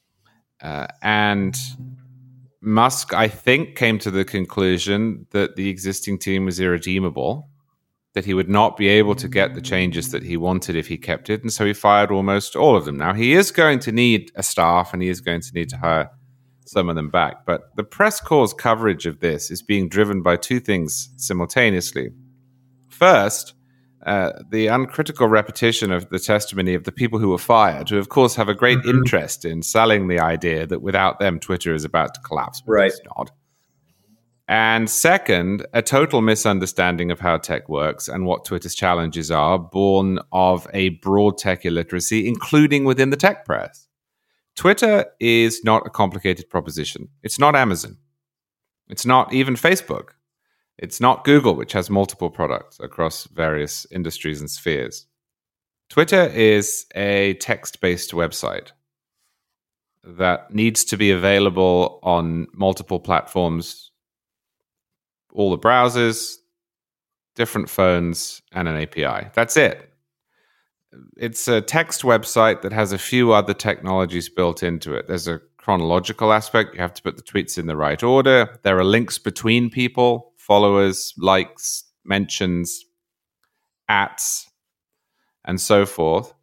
And Musk, I think, came to the conclusion that the existing team was irredeemable, that he would not be able to get the changes that he wanted if he kept it, and so he fired almost all of them. Now, he is going to need a staff, and he is going to need to hire some of them back. But the press corps' coverage of this is being driven by two things simultaneously. First, the uncritical repetition of the testimony of the people who were fired, who of course have a great interest in selling the idea that without them, Twitter is about to collapse. But it's not. And second, a total misunderstanding of how tech works and what Twitter's challenges are, born of a broad tech illiteracy, including within the tech press. Twitter is not a complicated proposition. It's not Amazon. It's not even Facebook. It's not Google, which has multiple products across various industries and spheres. Twitter is a text-based website that needs to be available on multiple platforms, all the browsers, different phones, and an API. That's it. It's a text website that has a few other technologies built into it. There's a chronological aspect. You have to put the tweets in the right order. There are links between people, followers, likes, mentions, ats, and so forth.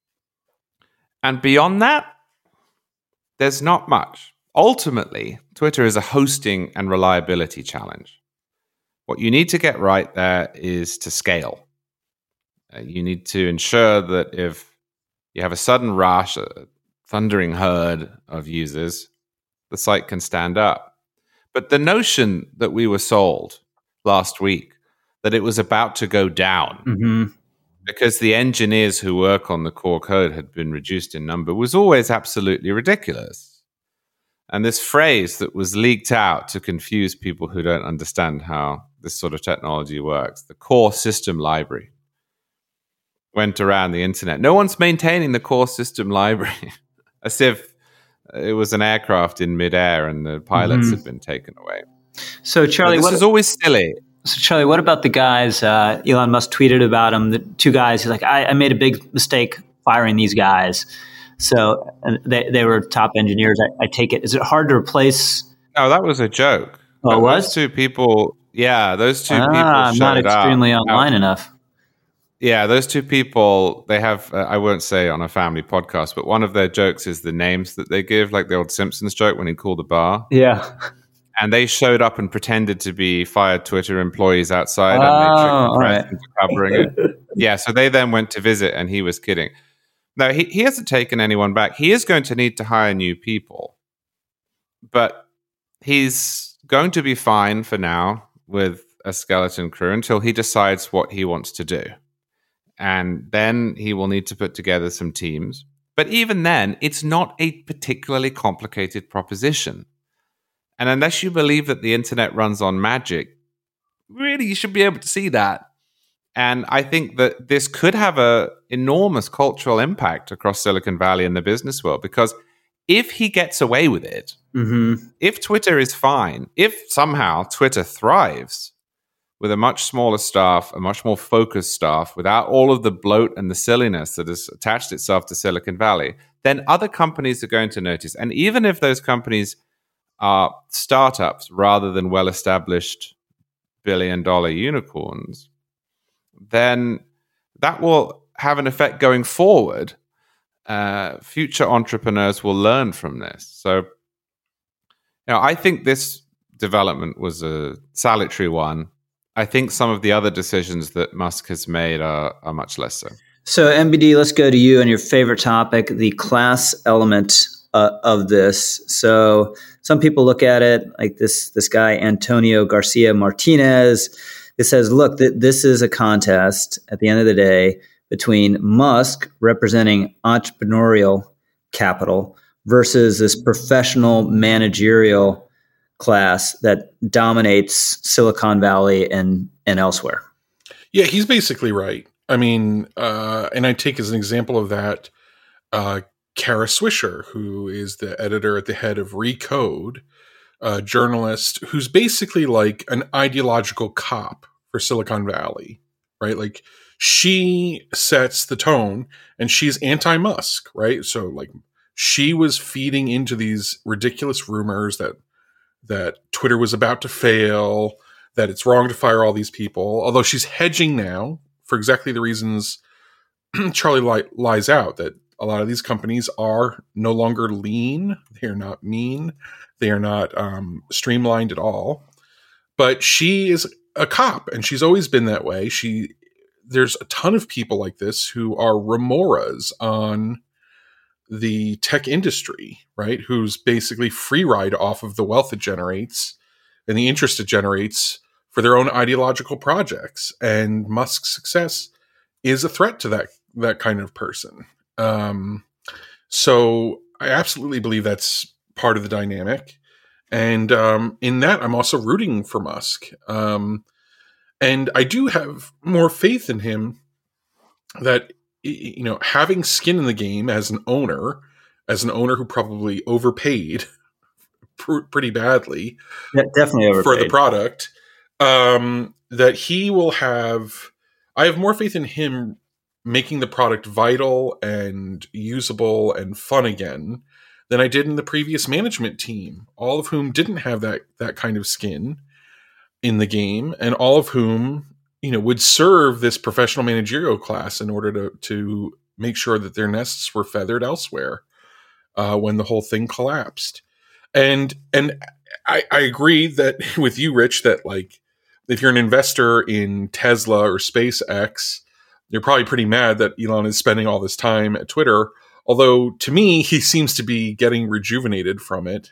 And beyond that, there's not much. Ultimately, Twitter is a hosting and reliability challenge. What you need to get right there is to scale. You need to ensure that if you have a sudden rush, a thundering herd of users, the site can stand up. But the notion that we were sold last week, that it was about to go down because the engineers who work on the core code had been reduced in number, was always absolutely ridiculous. And this phrase that was leaked out to confuse people who don't understand how this sort of technology works, the core system library, went around the internet. No one's maintaining the core system library, as if it was an aircraft in midair and the pilots had been taken away. So, Charlie, this is always silly. So, Charlie, what about the guys? Elon Musk tweeted about them. The two guys. He's like, I made a big mistake firing these guys. So they were top engineers. I take it. Is it hard to replace? No, that was a joke. Oh, it was? Those two people. Yeah, those two people. I'm not extremely online enough. Yeah, those two people, they have, I won't say on a family podcast, but one of their jokes is the names that they give, like the old Simpsons joke when he called a bar. Yeah. And they showed up and pretended to be fired Twitter employees outside, and they tricked the press into covering it. Yeah, so they then went to visit, and he was kidding. No, he hasn't taken anyone back. He is going to need to hire new people. But he's going to be fine for now with a skeleton crew until he decides what he wants to do. And then he will need to put together some teams. But even then, it's not a particularly complicated proposition. And unless you believe that the internet runs on magic, really, you should be able to see that. And I think that this could have an enormous cultural impact across Silicon Valley and the business world, because if he gets away with it, if Twitter is fine, if somehow Twitter thrives with a much smaller staff, a much more focused staff, without all of the bloat and the silliness that has attached itself to Silicon Valley, then other companies are going to notice. And even if those companies are startups rather than well-established billion-dollar unicorns, then that will have an effect going forward. Future entrepreneurs will learn from this. So, I think this development was a salutary one. I think some of the other decisions that Musk has made are much less so. So, MBD, let's go to you and your favorite topic, the class element of this. So, some people look at it like this guy, Antonio Garcia Martinez. It says, look, this is a contest at the end of the day between Musk representing entrepreneurial capital versus this professional managerial class that dominates Silicon Valley and elsewhere. Yeah, he's basically right. I mean, and I take as an example of that, Kara Swisher, who is the editor at the head of Recode, a journalist who's basically like an ideological cop for Silicon Valley, right? Like, she sets the tone, and she's anti-Musk, right? So, like, she was feeding into these ridiculous rumors that Twitter was about to fail, that it's wrong to fire all these people, although she's hedging now for exactly the reasons Charlie lies out, that a lot of these companies are no longer lean. They are not mean. They are not streamlined at all. But she is a cop, and she's always been that way. There's a ton of people like this who are remoras on the tech industry, right? Who's basically free ride off of the wealth it generates and the interest it generates for their own ideological projects. And Musk's success is a threat to that kind of person. So I absolutely believe that's part of the dynamic. And in that, I'm also rooting for Musk. And I do have more faith in him that, having skin in the game as an owner who probably overpaid pretty badly, definitely overpaid for the product, that he will have. I have more faith in him making the product vital and usable and fun again than I did in the previous management team, all of whom didn't have that kind of skin in the game, and all of whom, would serve this professional managerial class in order to make sure that their nests were feathered elsewhere when the whole thing collapsed. And I agree that with you, Rich, that like if you're an investor in Tesla or SpaceX, you're probably pretty mad that Elon is spending all this time at Twitter. Although to me, he seems to be getting rejuvenated from it.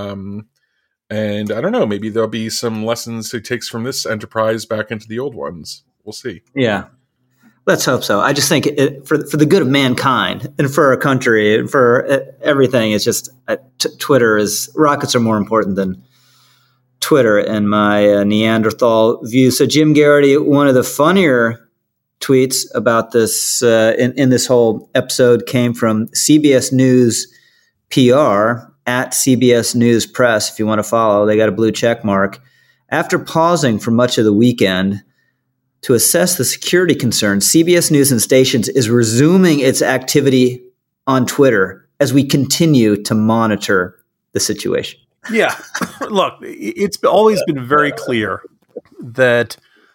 And I don't know, maybe there'll be some lessons he takes from this enterprise back into the old ones. We'll see. Yeah. Let's hope so. I just think for the good of mankind and for our country and for everything, it's just rockets are more important than Twitter in my Neanderthal view. So Jim Garrity, one of the funnier tweets about this in this whole episode came from CBS News PR at CBS News Press. If you want to follow, they got a blue check mark. After pausing for much of the weekend to assess the security concerns, CBS News and Stations is resuming its activity on Twitter as we continue to monitor the situation. Yeah. Look, it's always been very clear that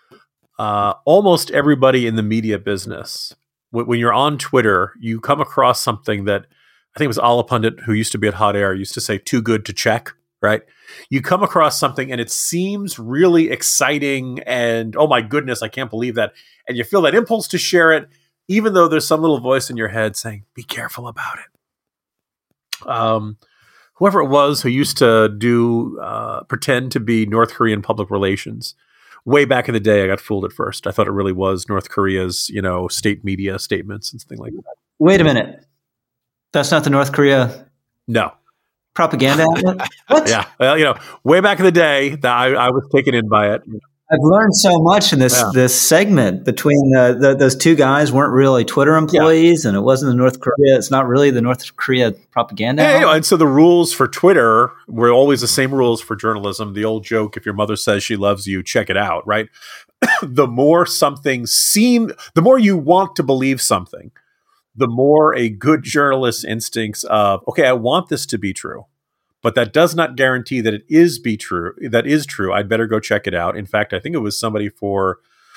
almost everybody in the media business, when you're on Twitter, you come across something that I think it was Ala Pundit, who used to be at Hot Air, used to say too good to check, right? You come across something and it seems really exciting and, oh my goodness, I can't believe that. And you feel that impulse to share it, even though there's some little voice in your head saying, be careful about it. Whoever it was who used to pretend to be North Korean public relations, way back in the day, I got fooled at first. I thought it really was North Korea's, state media statements and something like that. Wait a minute. That's not the North Korea propaganda outlet? What? Yeah. Well, way back in the day, I was taken in by it. I've learned so much in this segment between those two guys weren't really Twitter employees, and it wasn't the North Korea. It's not really the North Korea propaganda. And so the rules for Twitter were always the same rules for journalism. The old joke: if your mother says she loves you, check it out. Right? The more you want to believe something, the more a good journalist's instincts of, okay, I want this to be true, but that does not guarantee that it is true. I'd better go check it out. In fact, I think it was somebody for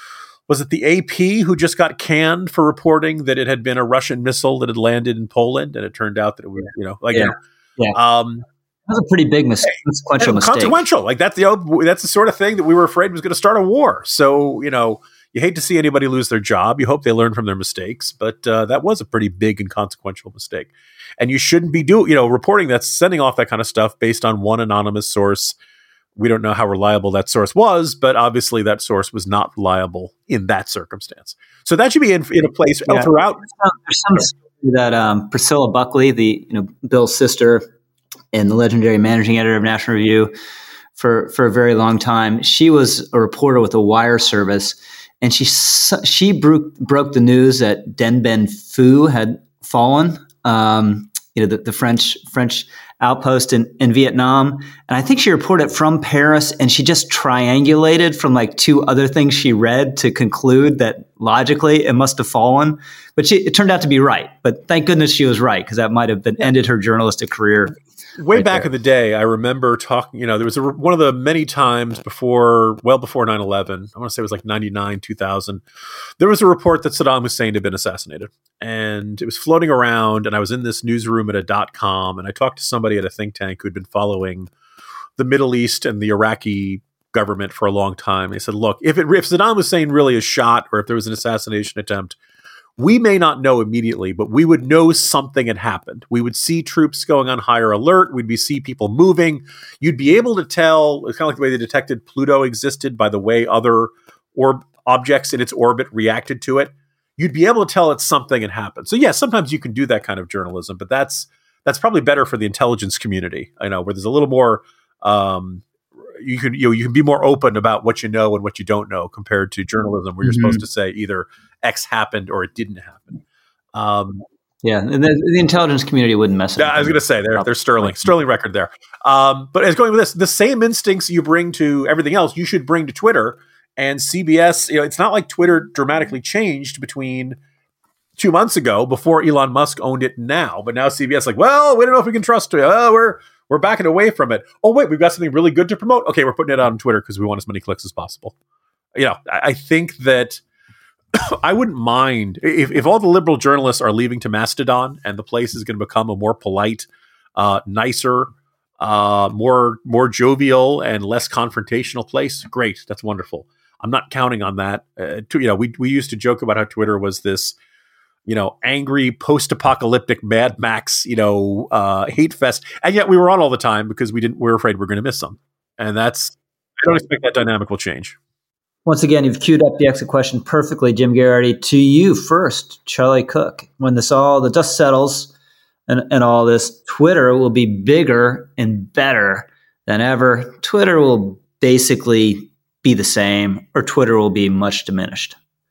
was it the AP who just got canned for reporting that it had been a Russian missile that had landed in Poland, and it turned out that it was, Yeah. That was a pretty big consequential mistake. Consequential, like that's the sort of thing that we were afraid was going to start a war. So you hate to see anybody lose their job. You hope they learn from their mistakes, but that was a pretty big and consequential mistake. And you shouldn't be reporting that's sending off that kind of stuff based on one anonymous source. We don't know how reliable that source was, but obviously that source was not reliable in that circumstance. So that should be in a place throughout. There's some story that Priscilla Buckley, Bill's sister and the legendary managing editor of National Review for a very long time, she was a reporter with the Wire service, and she broke the news that Dien Bien Phu had fallen. The French outpost in Vietnam. And I think she reported from Paris, and she just triangulated from like two other things she read to conclude that logically it must have fallen. But it turned out to be right. But thank goodness she was right, because that might have ended her journalistic career. Way back in the day, I remember talking, there was one of the many times well before 9/11, I want to say it was like 99, 2000, there was a report that Saddam Hussein had been assassinated. And it was floating around, and I was in this newsroom at a .com, and I talked to somebody at a think tank who'd been following the Middle East and the Iraqi government for a long time. They said, look, if Saddam Hussein really is shot, or if there was an assassination attempt, we may not know immediately, but we would know something had happened. We would see troops going on higher alert. We'd see people moving. You'd be able to tell, it's kind of like the way they detected Pluto existed by the way other objects in its orbit reacted to it. You'd be able to tell it's something had happened. So yeah, sometimes you can do that kind of journalism, but that's probably better for the intelligence community. Where there's a little more, you can be more open about what you know and what you don't know compared to journalism, where you're supposed to say either X happened or it didn't happen. And the intelligence community wouldn't mess with it. I was going to say they're sterling record there. But as going with this, the same instincts you bring to everything else, you should bring to Twitter. And CBS, it's not like Twitter dramatically changed between 2 months ago before Elon Musk owned it now. But now CBS like, well, we don't know if we can trust it. Oh, we're backing away from it. Oh, wait, we've got something really good to promote. Okay, we're putting it on Twitter because we want as many clicks as possible. I think that I wouldn't mind if all the liberal journalists are leaving to Mastodon and the place is going to become a more polite, nicer, more jovial and less confrontational place. Great. That's wonderful. I'm not counting on that. We used to joke about how Twitter was this, angry post-apocalyptic Mad Max, hate fest. And yet we were on all the time because we were afraid we were going to miss some. And I don't expect that dynamic will change. Once again, you've queued up the exit question perfectly, Jim Garrity. To you first, Charlie Cook. When the dust settles and all this, Twitter will be bigger and better than ever. Twitter will basically be the same, or Twitter will be much diminished.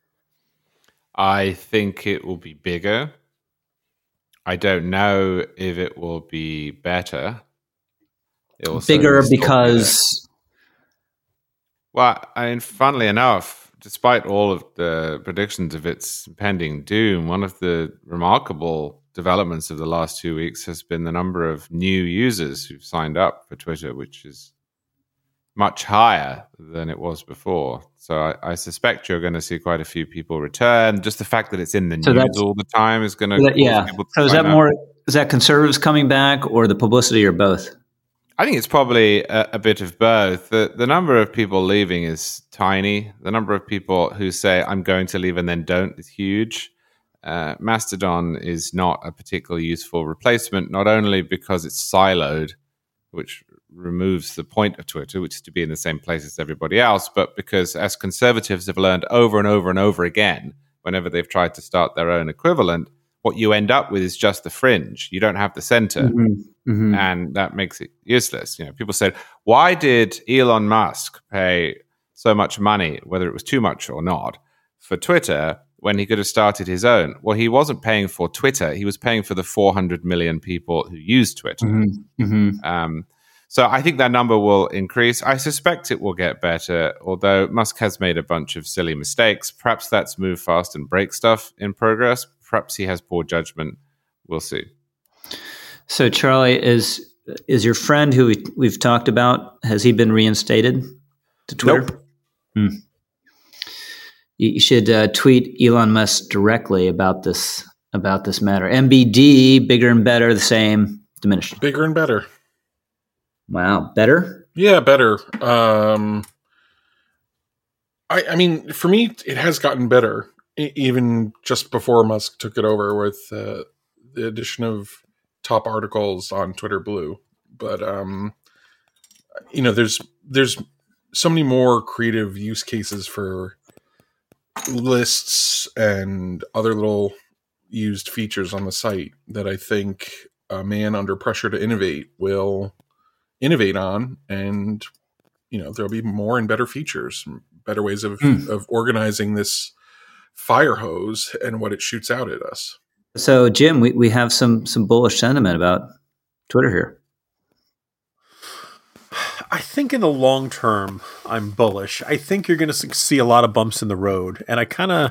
I think it will be bigger. I don't know if it will be better. It will bigger because... Well, funnily enough, despite all of the predictions of its impending doom, one of the remarkable developments of the last 2 weeks has been the number of new users who've signed up for Twitter, which is much higher than it was before. So I suspect you're going to see quite a few people return. Just the fact that it's in the news all the time is going to cause people to So is that conservatives coming back, or the publicity, or both? I think it's probably a bit of both. The number of people leaving is tiny. The number of people who say, I'm going to leave and then don't is huge. Mastodon is not a particularly useful replacement, not only because it's siloed, which removes the point of Twitter, which is to be in the same place as everybody else, but because, as conservatives have learned over and over and over again, whenever they've tried to start their own equivalent, what you end up with is just the fringe. You don't have the center. And that makes it useless. People said, why did Elon Musk pay so much money, whether it was too much or not, for Twitter when he could have started his own? Well, he wasn't paying for Twitter. He was paying for the 400 million people who use Twitter. So I think that number will increase. I suspect it will get better, although Musk has made a bunch of silly mistakes. Perhaps that's move fast and break stuff in progress. Perhaps he has poor judgment. We'll see. So, Charlie, is your friend who we've talked about, has he been reinstated to Twitter? Nope. You should tweet Elon Musk directly about this matter. MBD, bigger and better, the same, diminished. Bigger and better. Wow, better? Yeah, better. I mean, for me, it has gotten better, even just before Musk took it over with the addition of top articles on Twitter Blue. But there's so many more creative use cases for lists and other little used features on the site that I think a man under pressure to innovate will innovate on, and there'll be more and better features, better ways of organizing this fire hose and what it shoots out at us. So, Jim, we have some bullish sentiment about Twitter here. I think in the long term, I'm bullish. I think you're going to see a lot of bumps in the road. And I kind of,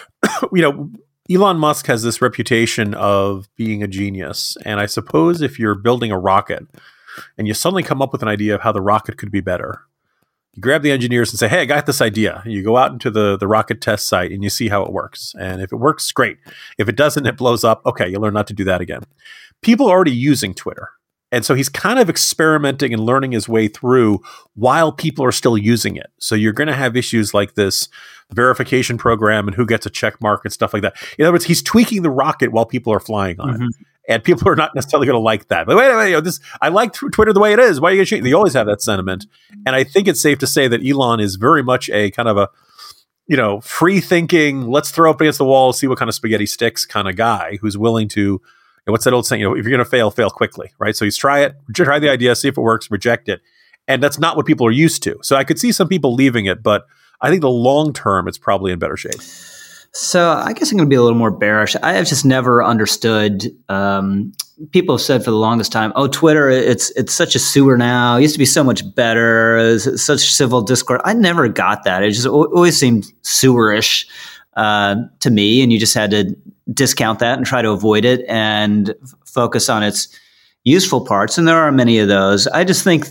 Elon Musk has this reputation of being a genius. And I suppose if you're building a rocket and you suddenly come up with an idea of how the rocket could be better, you grab the engineers and say, hey, I got this idea. You go out into the rocket test site and you see how it works. And if it works, great. If it doesn't, it blows up. Okay, you learn not to do that again. People are already using Twitter. And so he's kind of experimenting and learning his way through while people are still using it. So you're going to have issues like this verification program and who gets a check mark and stuff like that. In other words, he's tweaking the rocket while people are flying on it. And people are not necessarily going to like that. But wait a minute, I like Twitter the way it is. Why are you going to change? They always have that sentiment. And I think it's safe to say that Elon is very much a kind of a, free thinking, let's throw up against the wall, see what kind of spaghetti sticks kind of guy who's willing to, what's that old saying? If you're going to fail quickly, right? So you try the idea, see if it works, reject it. And that's not what people are used to. So I could see some people leaving it, but I think the long term, it's probably in better shape. So I guess I'm going to be a little more bearish. I have just never understood. People have said for the longest time, "Oh, Twitter, it's such a sewer now. It used to be so much better. It's such civil discourse." I never got that. It just always seemed sewerish to me, and you just had to discount that and try to avoid it and focus on its useful parts. And there are many of those. I just think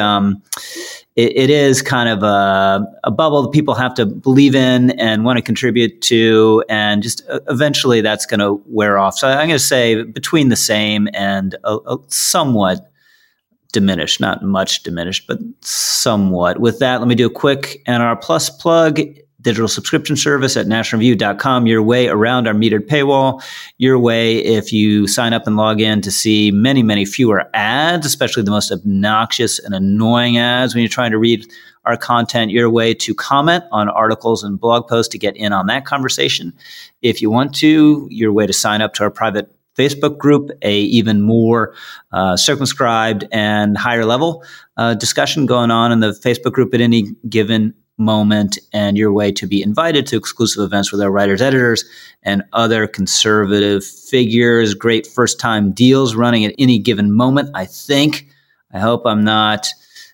it is kind of a bubble that people have to believe in and want to contribute to, and just eventually that's going to wear off. So I'm going to say between the same and a somewhat diminished, not much diminished, but somewhat. With that, let me do a quick NR Plus plug. Digital subscription service at nationalreview.com, your way around our metered paywall, your way if you sign up and log in to see many, many fewer ads, especially the most obnoxious and annoying ads when you're trying to read our content, your way to comment on articles and blog posts to get in on that conversation. If you want to, your way to sign up to our private Facebook group, a even more circumscribed and higher level discussion going on in the Facebook group at any given moment, and your way to be invited to exclusive events with our writers, editors, and other conservative figures. Great first-time deals running at any given moment, I think. I hope I'm not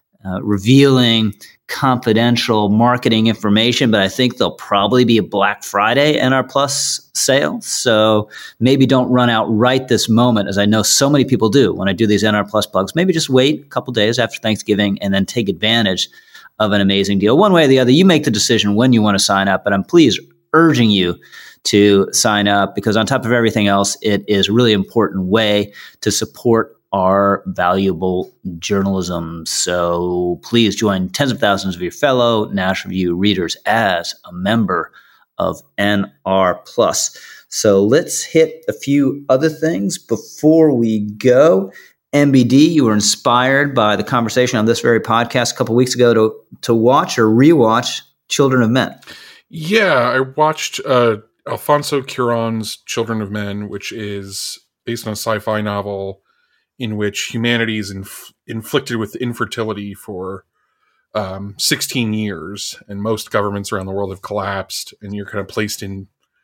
revealing confidential marketing information, but I think there'll probably be a Black Friday NR Plus sale. So maybe don't run out right this moment, as I know so many people do when I do these NR Plus plugs. Maybe just wait a couple days after Thanksgiving and then take advantage of an amazing deal. One way or the other, you make the decision when you want to sign up, but I'm please urging you to sign up, because on top of everything else, it is a really important way to support our valuable journalism. So please join tens of thousands of your fellow National Review readers as a member of NR Plus. So let's hit a few other things before we go. MBD, you were inspired by the conversation on this very podcast a couple weeks ago to watch or rewatch Children of Men. Yeah, I watched Alfonso Cuarón's Children of Men, which is based on a sci-fi novel in which humanity is inflicted with infertility for 16 years, and most governments around the world have collapsed, and you're kind of placed in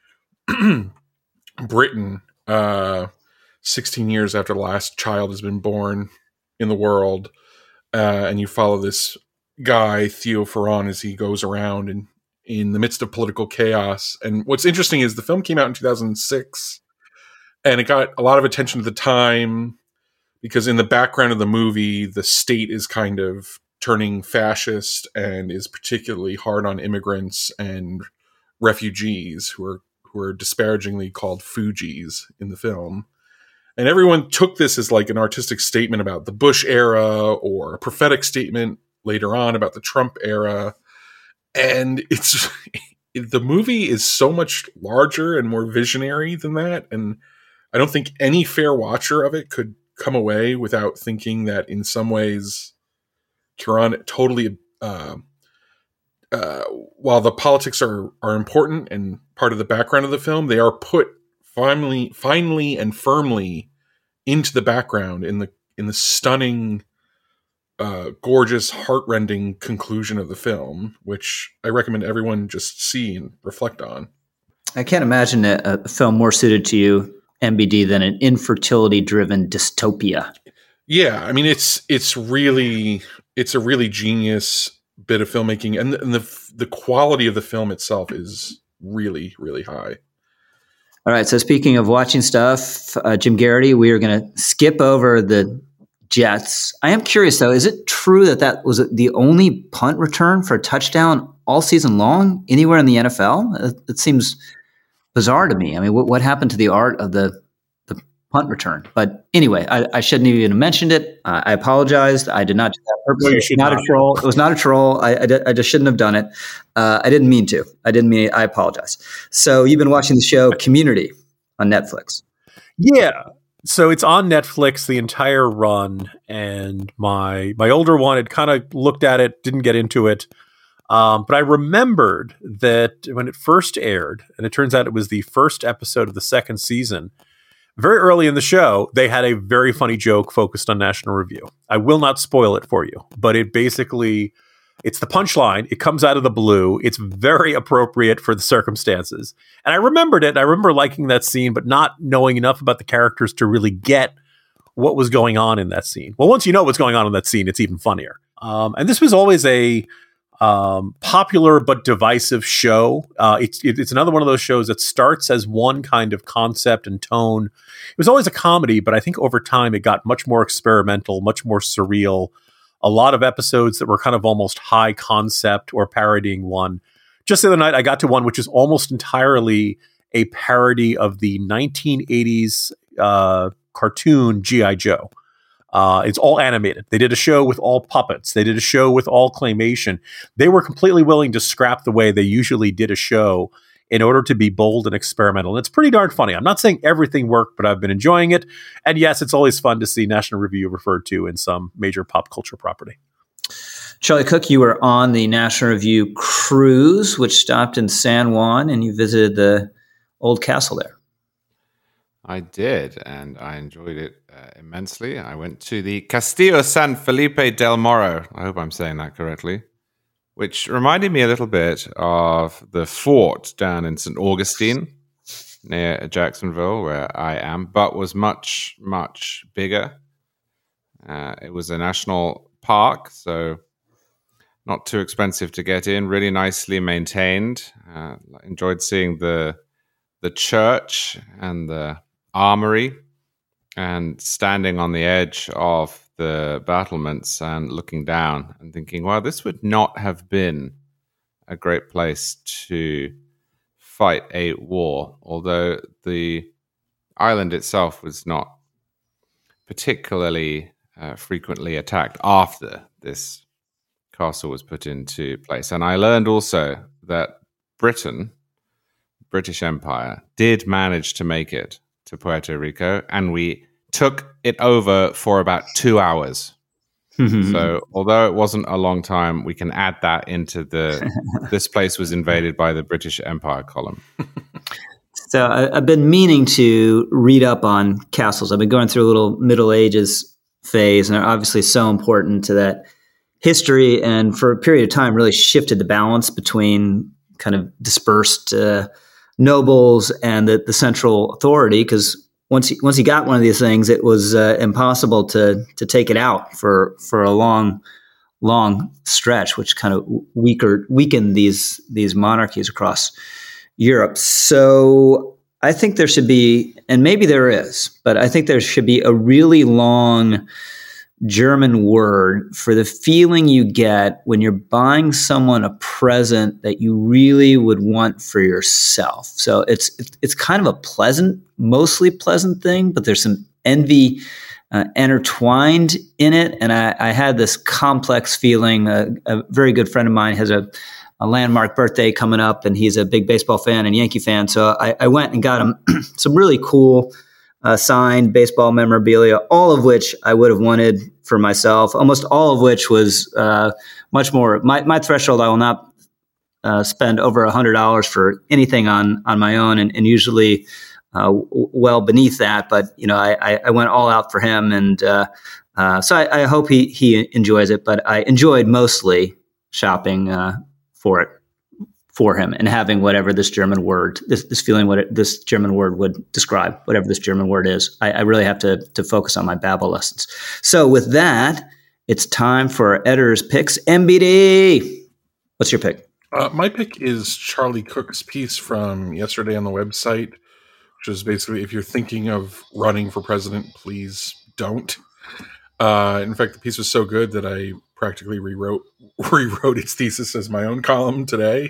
Britain 16 years after the last child has been born in the world, and you follow this guy, Theo Ferran, as he goes around and in the midst of political chaos. And what's interesting is the film came out in 2006, and it got a lot of attention at the time because in the background of the movie, the state is kind of turning fascist and is particularly hard on immigrants and refugees who are disparagingly called Fugees in the film. And everyone took this as like an artistic statement about the Bush era or a prophetic statement later on about the Trump era. And the movie is so much larger and more visionary than that. And I don't think any fair watcher of it could come away without thinking that in some ways Cuarón totally, while the politics are important and part of the background of the film, they are put finally and firmly into the background in the stunning, gorgeous, heartrending conclusion of the film, which I recommend everyone just see and reflect on. I can't imagine a film more suited to you, MBD, than an infertility-driven dystopia. Yeah, I mean it's a really genius bit of filmmaking, and the quality of the film itself is really, really high. All right, so speaking of watching stuff, Jim Garrity, we are going to skip over the Jets. I am curious, though, is it true that was the only punt return for a touchdown all season long anywhere in the NFL? It seems bizarre to me. I mean, what happened to the art of the punt return? But anyway, I shouldn't have even mentioned it. I apologized. I did not do that purposely. No, you should not a troll. It was not a troll. I just shouldn't have done it. I didn't mean to. I apologize. So you've been watching the show Community on Netflix. Yeah. So it's on Netflix the entire run, and my older one had kind of looked at it, didn't get into it. But I remembered that when it first aired, and it turns out it was the first episode of the second season, very early in the show, they had a very funny joke focused on National Review. I will not spoil it for you, but it's the punchline. It comes out of the blue. It's very appropriate for the circumstances. And I remembered it. I remember liking that scene, but not knowing enough about the characters to really get what was going on in that scene. Well, once you know what's going on in that scene, it's even funnier. And this was always a popular but divisive show. It's another one of those shows that starts as one kind of concept and tone. It was always a comedy, but I think over time it got much more experimental, much more surreal. A lot of episodes that were kind of almost high concept or parodying one. Just the other night, I got to one which is almost entirely a parody of the 1980s cartoon G.I. Joe. It's all animated. They did a show with all puppets. They did a show with all claymation. They were completely willing to scrap the way they usually did a show in order to be bold and experimental. And it's pretty darn funny. I'm not saying everything worked, but I've been enjoying it. And yes, it's always fun to see National Review referred to in some major pop culture property. Charlie Cook, you were on the National Review cruise, which stopped in San Juan, and you visited the old castle there. I did, and I enjoyed it immensely. I went to the Castillo San Felipe del Morro. I hope I'm saying that correctly. Which reminded me a little bit of the fort down in St. Augustine near Jacksonville, where I am, but was much, much bigger. It was a national park, so not too expensive to get in, really nicely maintained. Enjoyed seeing the church and the armory, and standing on the edge of the battlements and looking down and thinking, wow, this would not have been a great place to fight a war, although the island itself was not particularly frequently attacked after this castle was put into place. And I learned also that British Empire, did manage to make it to Puerto Rico, and we took it over for about 2 hours. So although it wasn't a long time, we can add that into this place was invaded by the British Empire column. So I've been meaning to read up on castles. I've been going through a little Middle Ages phase, and they're obviously so important to that history, and for a period of time really shifted the balance between kind of dispersed nobles and the central authority, because once you got one of these things, it was impossible to take it out for a long stretch, which kind of weakened these monarchies across Europe. So I think there should be, and maybe there is, but I think there should be a really long German word for the feeling you get when you're buying someone a present that you really would want for yourself. So it's kind of a pleasant, mostly pleasant thing, but there's some envy intertwined in it. And I had this complex feeling. A very good friend of mine has a landmark birthday coming up, and he's a big baseball fan and Yankee fan. So I went and got him some really cool signed baseball memorabilia, all of which I would have wanted for myself, almost all of which was much more. My threshold, I will not spend over $100 for anything on my own, and usually well beneath that. But, I went all out for him. And so I hope he enjoys it. But I enjoyed mostly shopping for him and having whatever this German word, this feeling, this German word would describe, whatever this German word is. I really have to focus on my Babel lessons. So with that, it's time for Editors Picks. MBD, what's your pick? My pick is Charlie Cook's piece from yesterday on the website, which is basically, if you're thinking of running for president, please don't. In fact, the piece was so good that I practically rewrote his thesis as my own column today.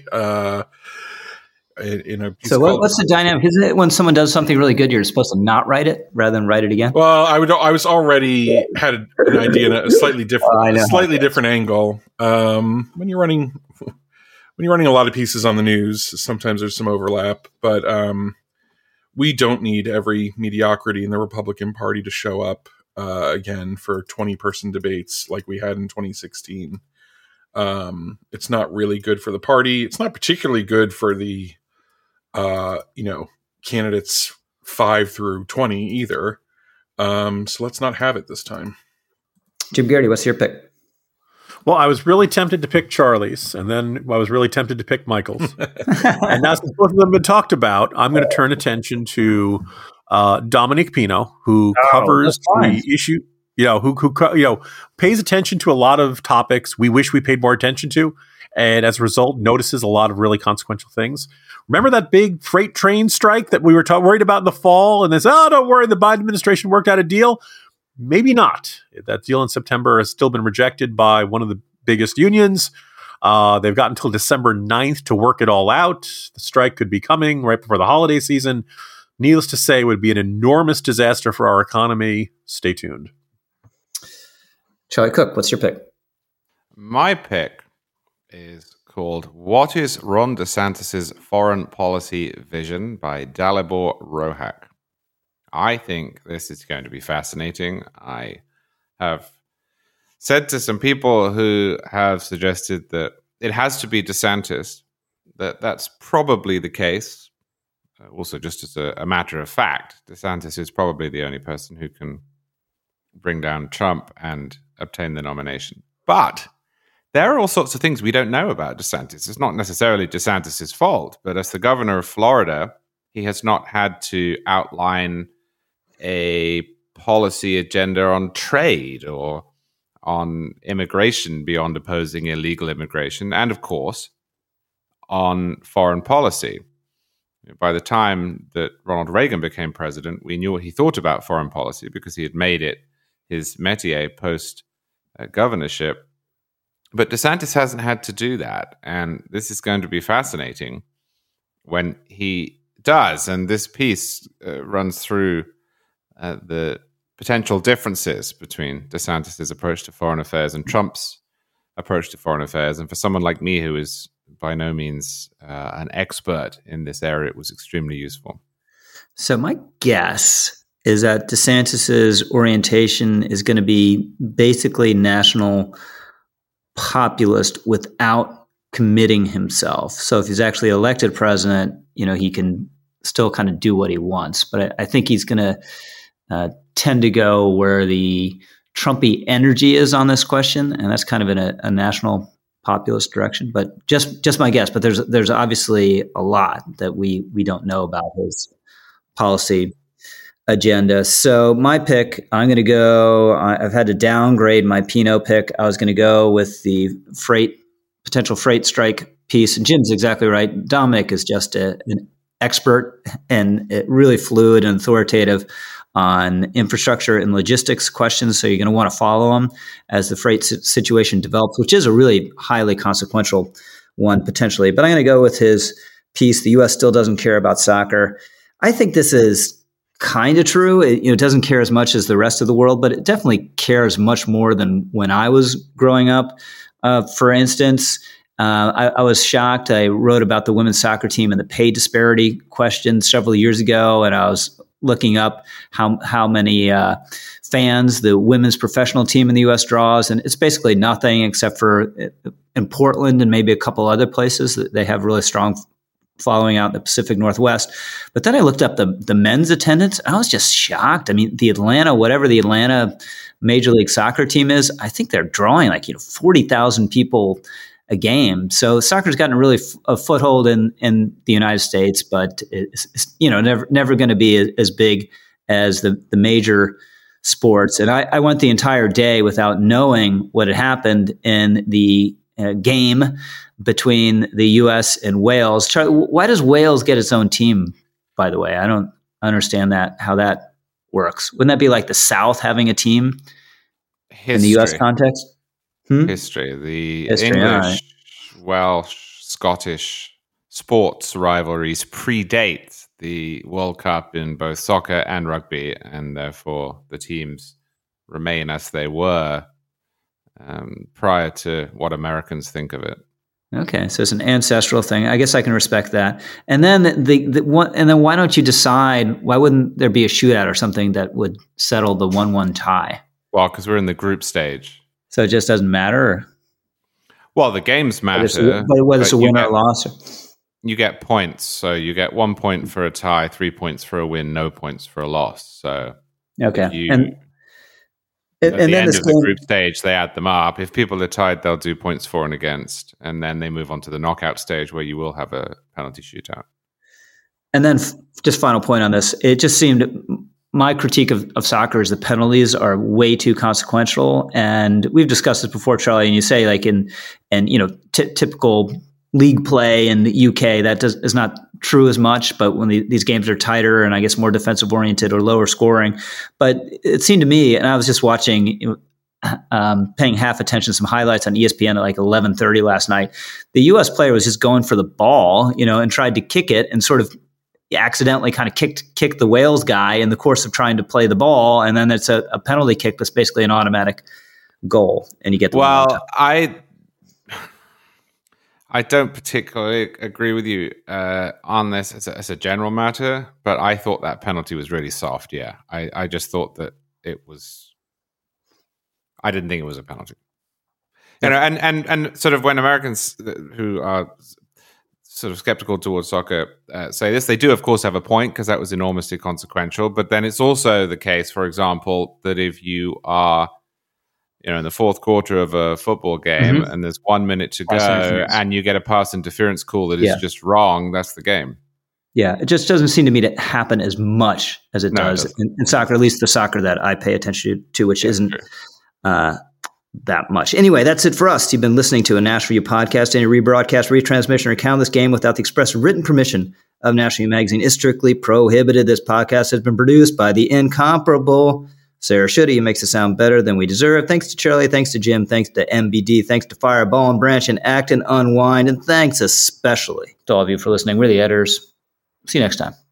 In a piece what's the dynamic? Isn't it when someone does something really good, you're supposed to not write it rather than write it again? Well, I was already had an idea in a slightly different angle. When you're running a lot of pieces on the news, sometimes there's some overlap, but we don't need every mediocrity in the Republican Party to show up again for 20-person debates like we had in 2016. It's not really good for the party. It's not particularly good for the, candidates 5 through 20 either. So let's not have it this time. Jim Garrity, what's your pick? Well, I was really tempted to pick Charlie's, and then I was really tempted to pick Michael's. And now since both of them have been talked about, I'm going to turn attention to Dominic Pino, who covers the issue, who pays attention to a lot of topics we wish we paid more attention to, and as a result, notices a lot of really consequential things. Remember that big freight train strike that we were worried about in the fall, and they said, "Oh, don't worry, the Biden administration worked out a deal." Maybe not. That deal in September has still been rejected by one of the biggest unions. They've got until December 9th to work it all out. The strike could be coming right before the holiday season. Needless to say, it would be an enormous disaster for our economy. Stay tuned. Charlie Cook, what's your pick? My pick is called What is Ron DeSantis' Foreign Policy Vision by Dalibor Rohack. I think this is going to be fascinating. I have said to some people who have suggested that it has to be DeSantis, that's probably the case. Also, just as a matter of fact, DeSantis is probably the only person who can bring down Trump and obtain the nomination. But there are all sorts of things we don't know about DeSantis. It's not necessarily DeSantis' fault, but as the governor of Florida, he has not had to outline a policy agenda on trade or on immigration beyond opposing illegal immigration, and of course, on foreign policy. By the time that Ronald Reagan became president, we knew what he thought about foreign policy because he had made it his métier post-governorship. But DeSantis hasn't had to do that, and this is going to be fascinating when he does. And this piece runs through the potential differences between DeSantis' approach to foreign affairs and Trump's approach to foreign affairs. And for someone like me, who is by no means an expert in this area, it was extremely useful. So my guess is that DeSantis' orientation is going to be basically national populist without committing himself. So if he's actually elected president, he can still kind of do what he wants. But I think he's going to tend to go where the Trumpy energy is on this question, and that's kind of in a national populist direction. But just my guess. But there's obviously a lot that we don't know about his policy agenda. So my pick, I'm going to go. I've had to downgrade my Pino pick. I was going to go with the potential freight strike piece, and Jim's exactly right. Dominic is just an expert and really fluid and authoritative on infrastructure and logistics questions. So you're going to want to follow him as the freight situation develops, which is a really highly consequential one potentially. But I'm going to go with his piece. The U.S. still doesn't care about soccer. I think this is kind of true. It doesn't care as much as the rest of the world, but it definitely cares much more than when I was growing up. For instance, I was shocked. I wrote about the women's soccer team and the pay disparity question several years ago, and I was looking up how many fans the women's professional team in the U.S. draws, and it's basically nothing except for in Portland and maybe a couple other places that they have really strong following out in the Pacific Northwest. But then I looked up the men's attendance. I was just shocked. I mean, whatever the Atlanta Major League Soccer team is, I think they're drawing 40,000 people a game. So soccer's gotten really a foothold in the United States, but it's never going to be as big as the major sports. And I went the entire day without knowing what had happened in the game between the U.S. and Wales. Charlie, why does Wales get its own team, by the way? I don't understand how that works. Wouldn't that be like the South having a team in the U.S. context? History. The English, Welsh, Scottish sports rivalries predate the World Cup in both soccer and rugby, and therefore the teams remain as they were prior to what Americans think of it. Okay, so it's an ancestral thing. I guess I can respect that. And then then why don't you decide? Why wouldn't there be a shootout or something that would settle the 1-1 tie? Well, because we're in the group stage, so it just doesn't matter. Well, the games matter, whether it's a win or a loss. You get points, so you get 1 point for a tie, 3 points for a win, no points for a loss. So okay, at the end of the group stage, they add them up. If people are tied, they'll do points for and against, and then they move on to the knockout stage where you will have a penalty shootout. And then just final point on this, it just seemed my critique of soccer is the penalties are way too consequential. And we've discussed this before, Charlie, and you say typical league play in the UK, that is not true as much, but when these games are tighter and I guess more defensive oriented or lower scoring. But it seemed to me, and I was just watching, paying half attention to some highlights on ESPN at 11:30 last night. The U.S. player was just going for the ball, and tried to kick it and sort of accidentally kind of kicked the Wales guy in the course of trying to play the ball. And then it's a penalty kick that's basically an automatic goal. And you get the I don't particularly agree with you on this as a general matter, but I thought that penalty was really soft. Yeah, I just thought that it was. I didn't think it was a penalty. And sort of when Americans who are sort of skeptical towards soccer say this, they do of course have a point because that was enormously consequential. But then it's also the case, for example, that if you are in the fourth quarter of a football game and there's 1 minute to go and you get a pass interference call that is just wrong, that's the game. Yeah, it just doesn't seem to me to happen as much as it does in soccer, at least the soccer that I pay attention to, which isn't that much. Anyway, that's it for us. You've been listening to a National Review podcast. Any rebroadcast, retransmission, or account of this game without the express written permission of National Review Magazine is strictly prohibited. This podcast has been produced by the incomparable Sarah Schutte, who makes it sound better than we deserve. Thanks to Charlie, thanks to Jim, thanks to MBD, thanks to Fire, Ball and Branch, and Act and Unwind, and thanks especially to all of you for listening. We're the editors. See you next time.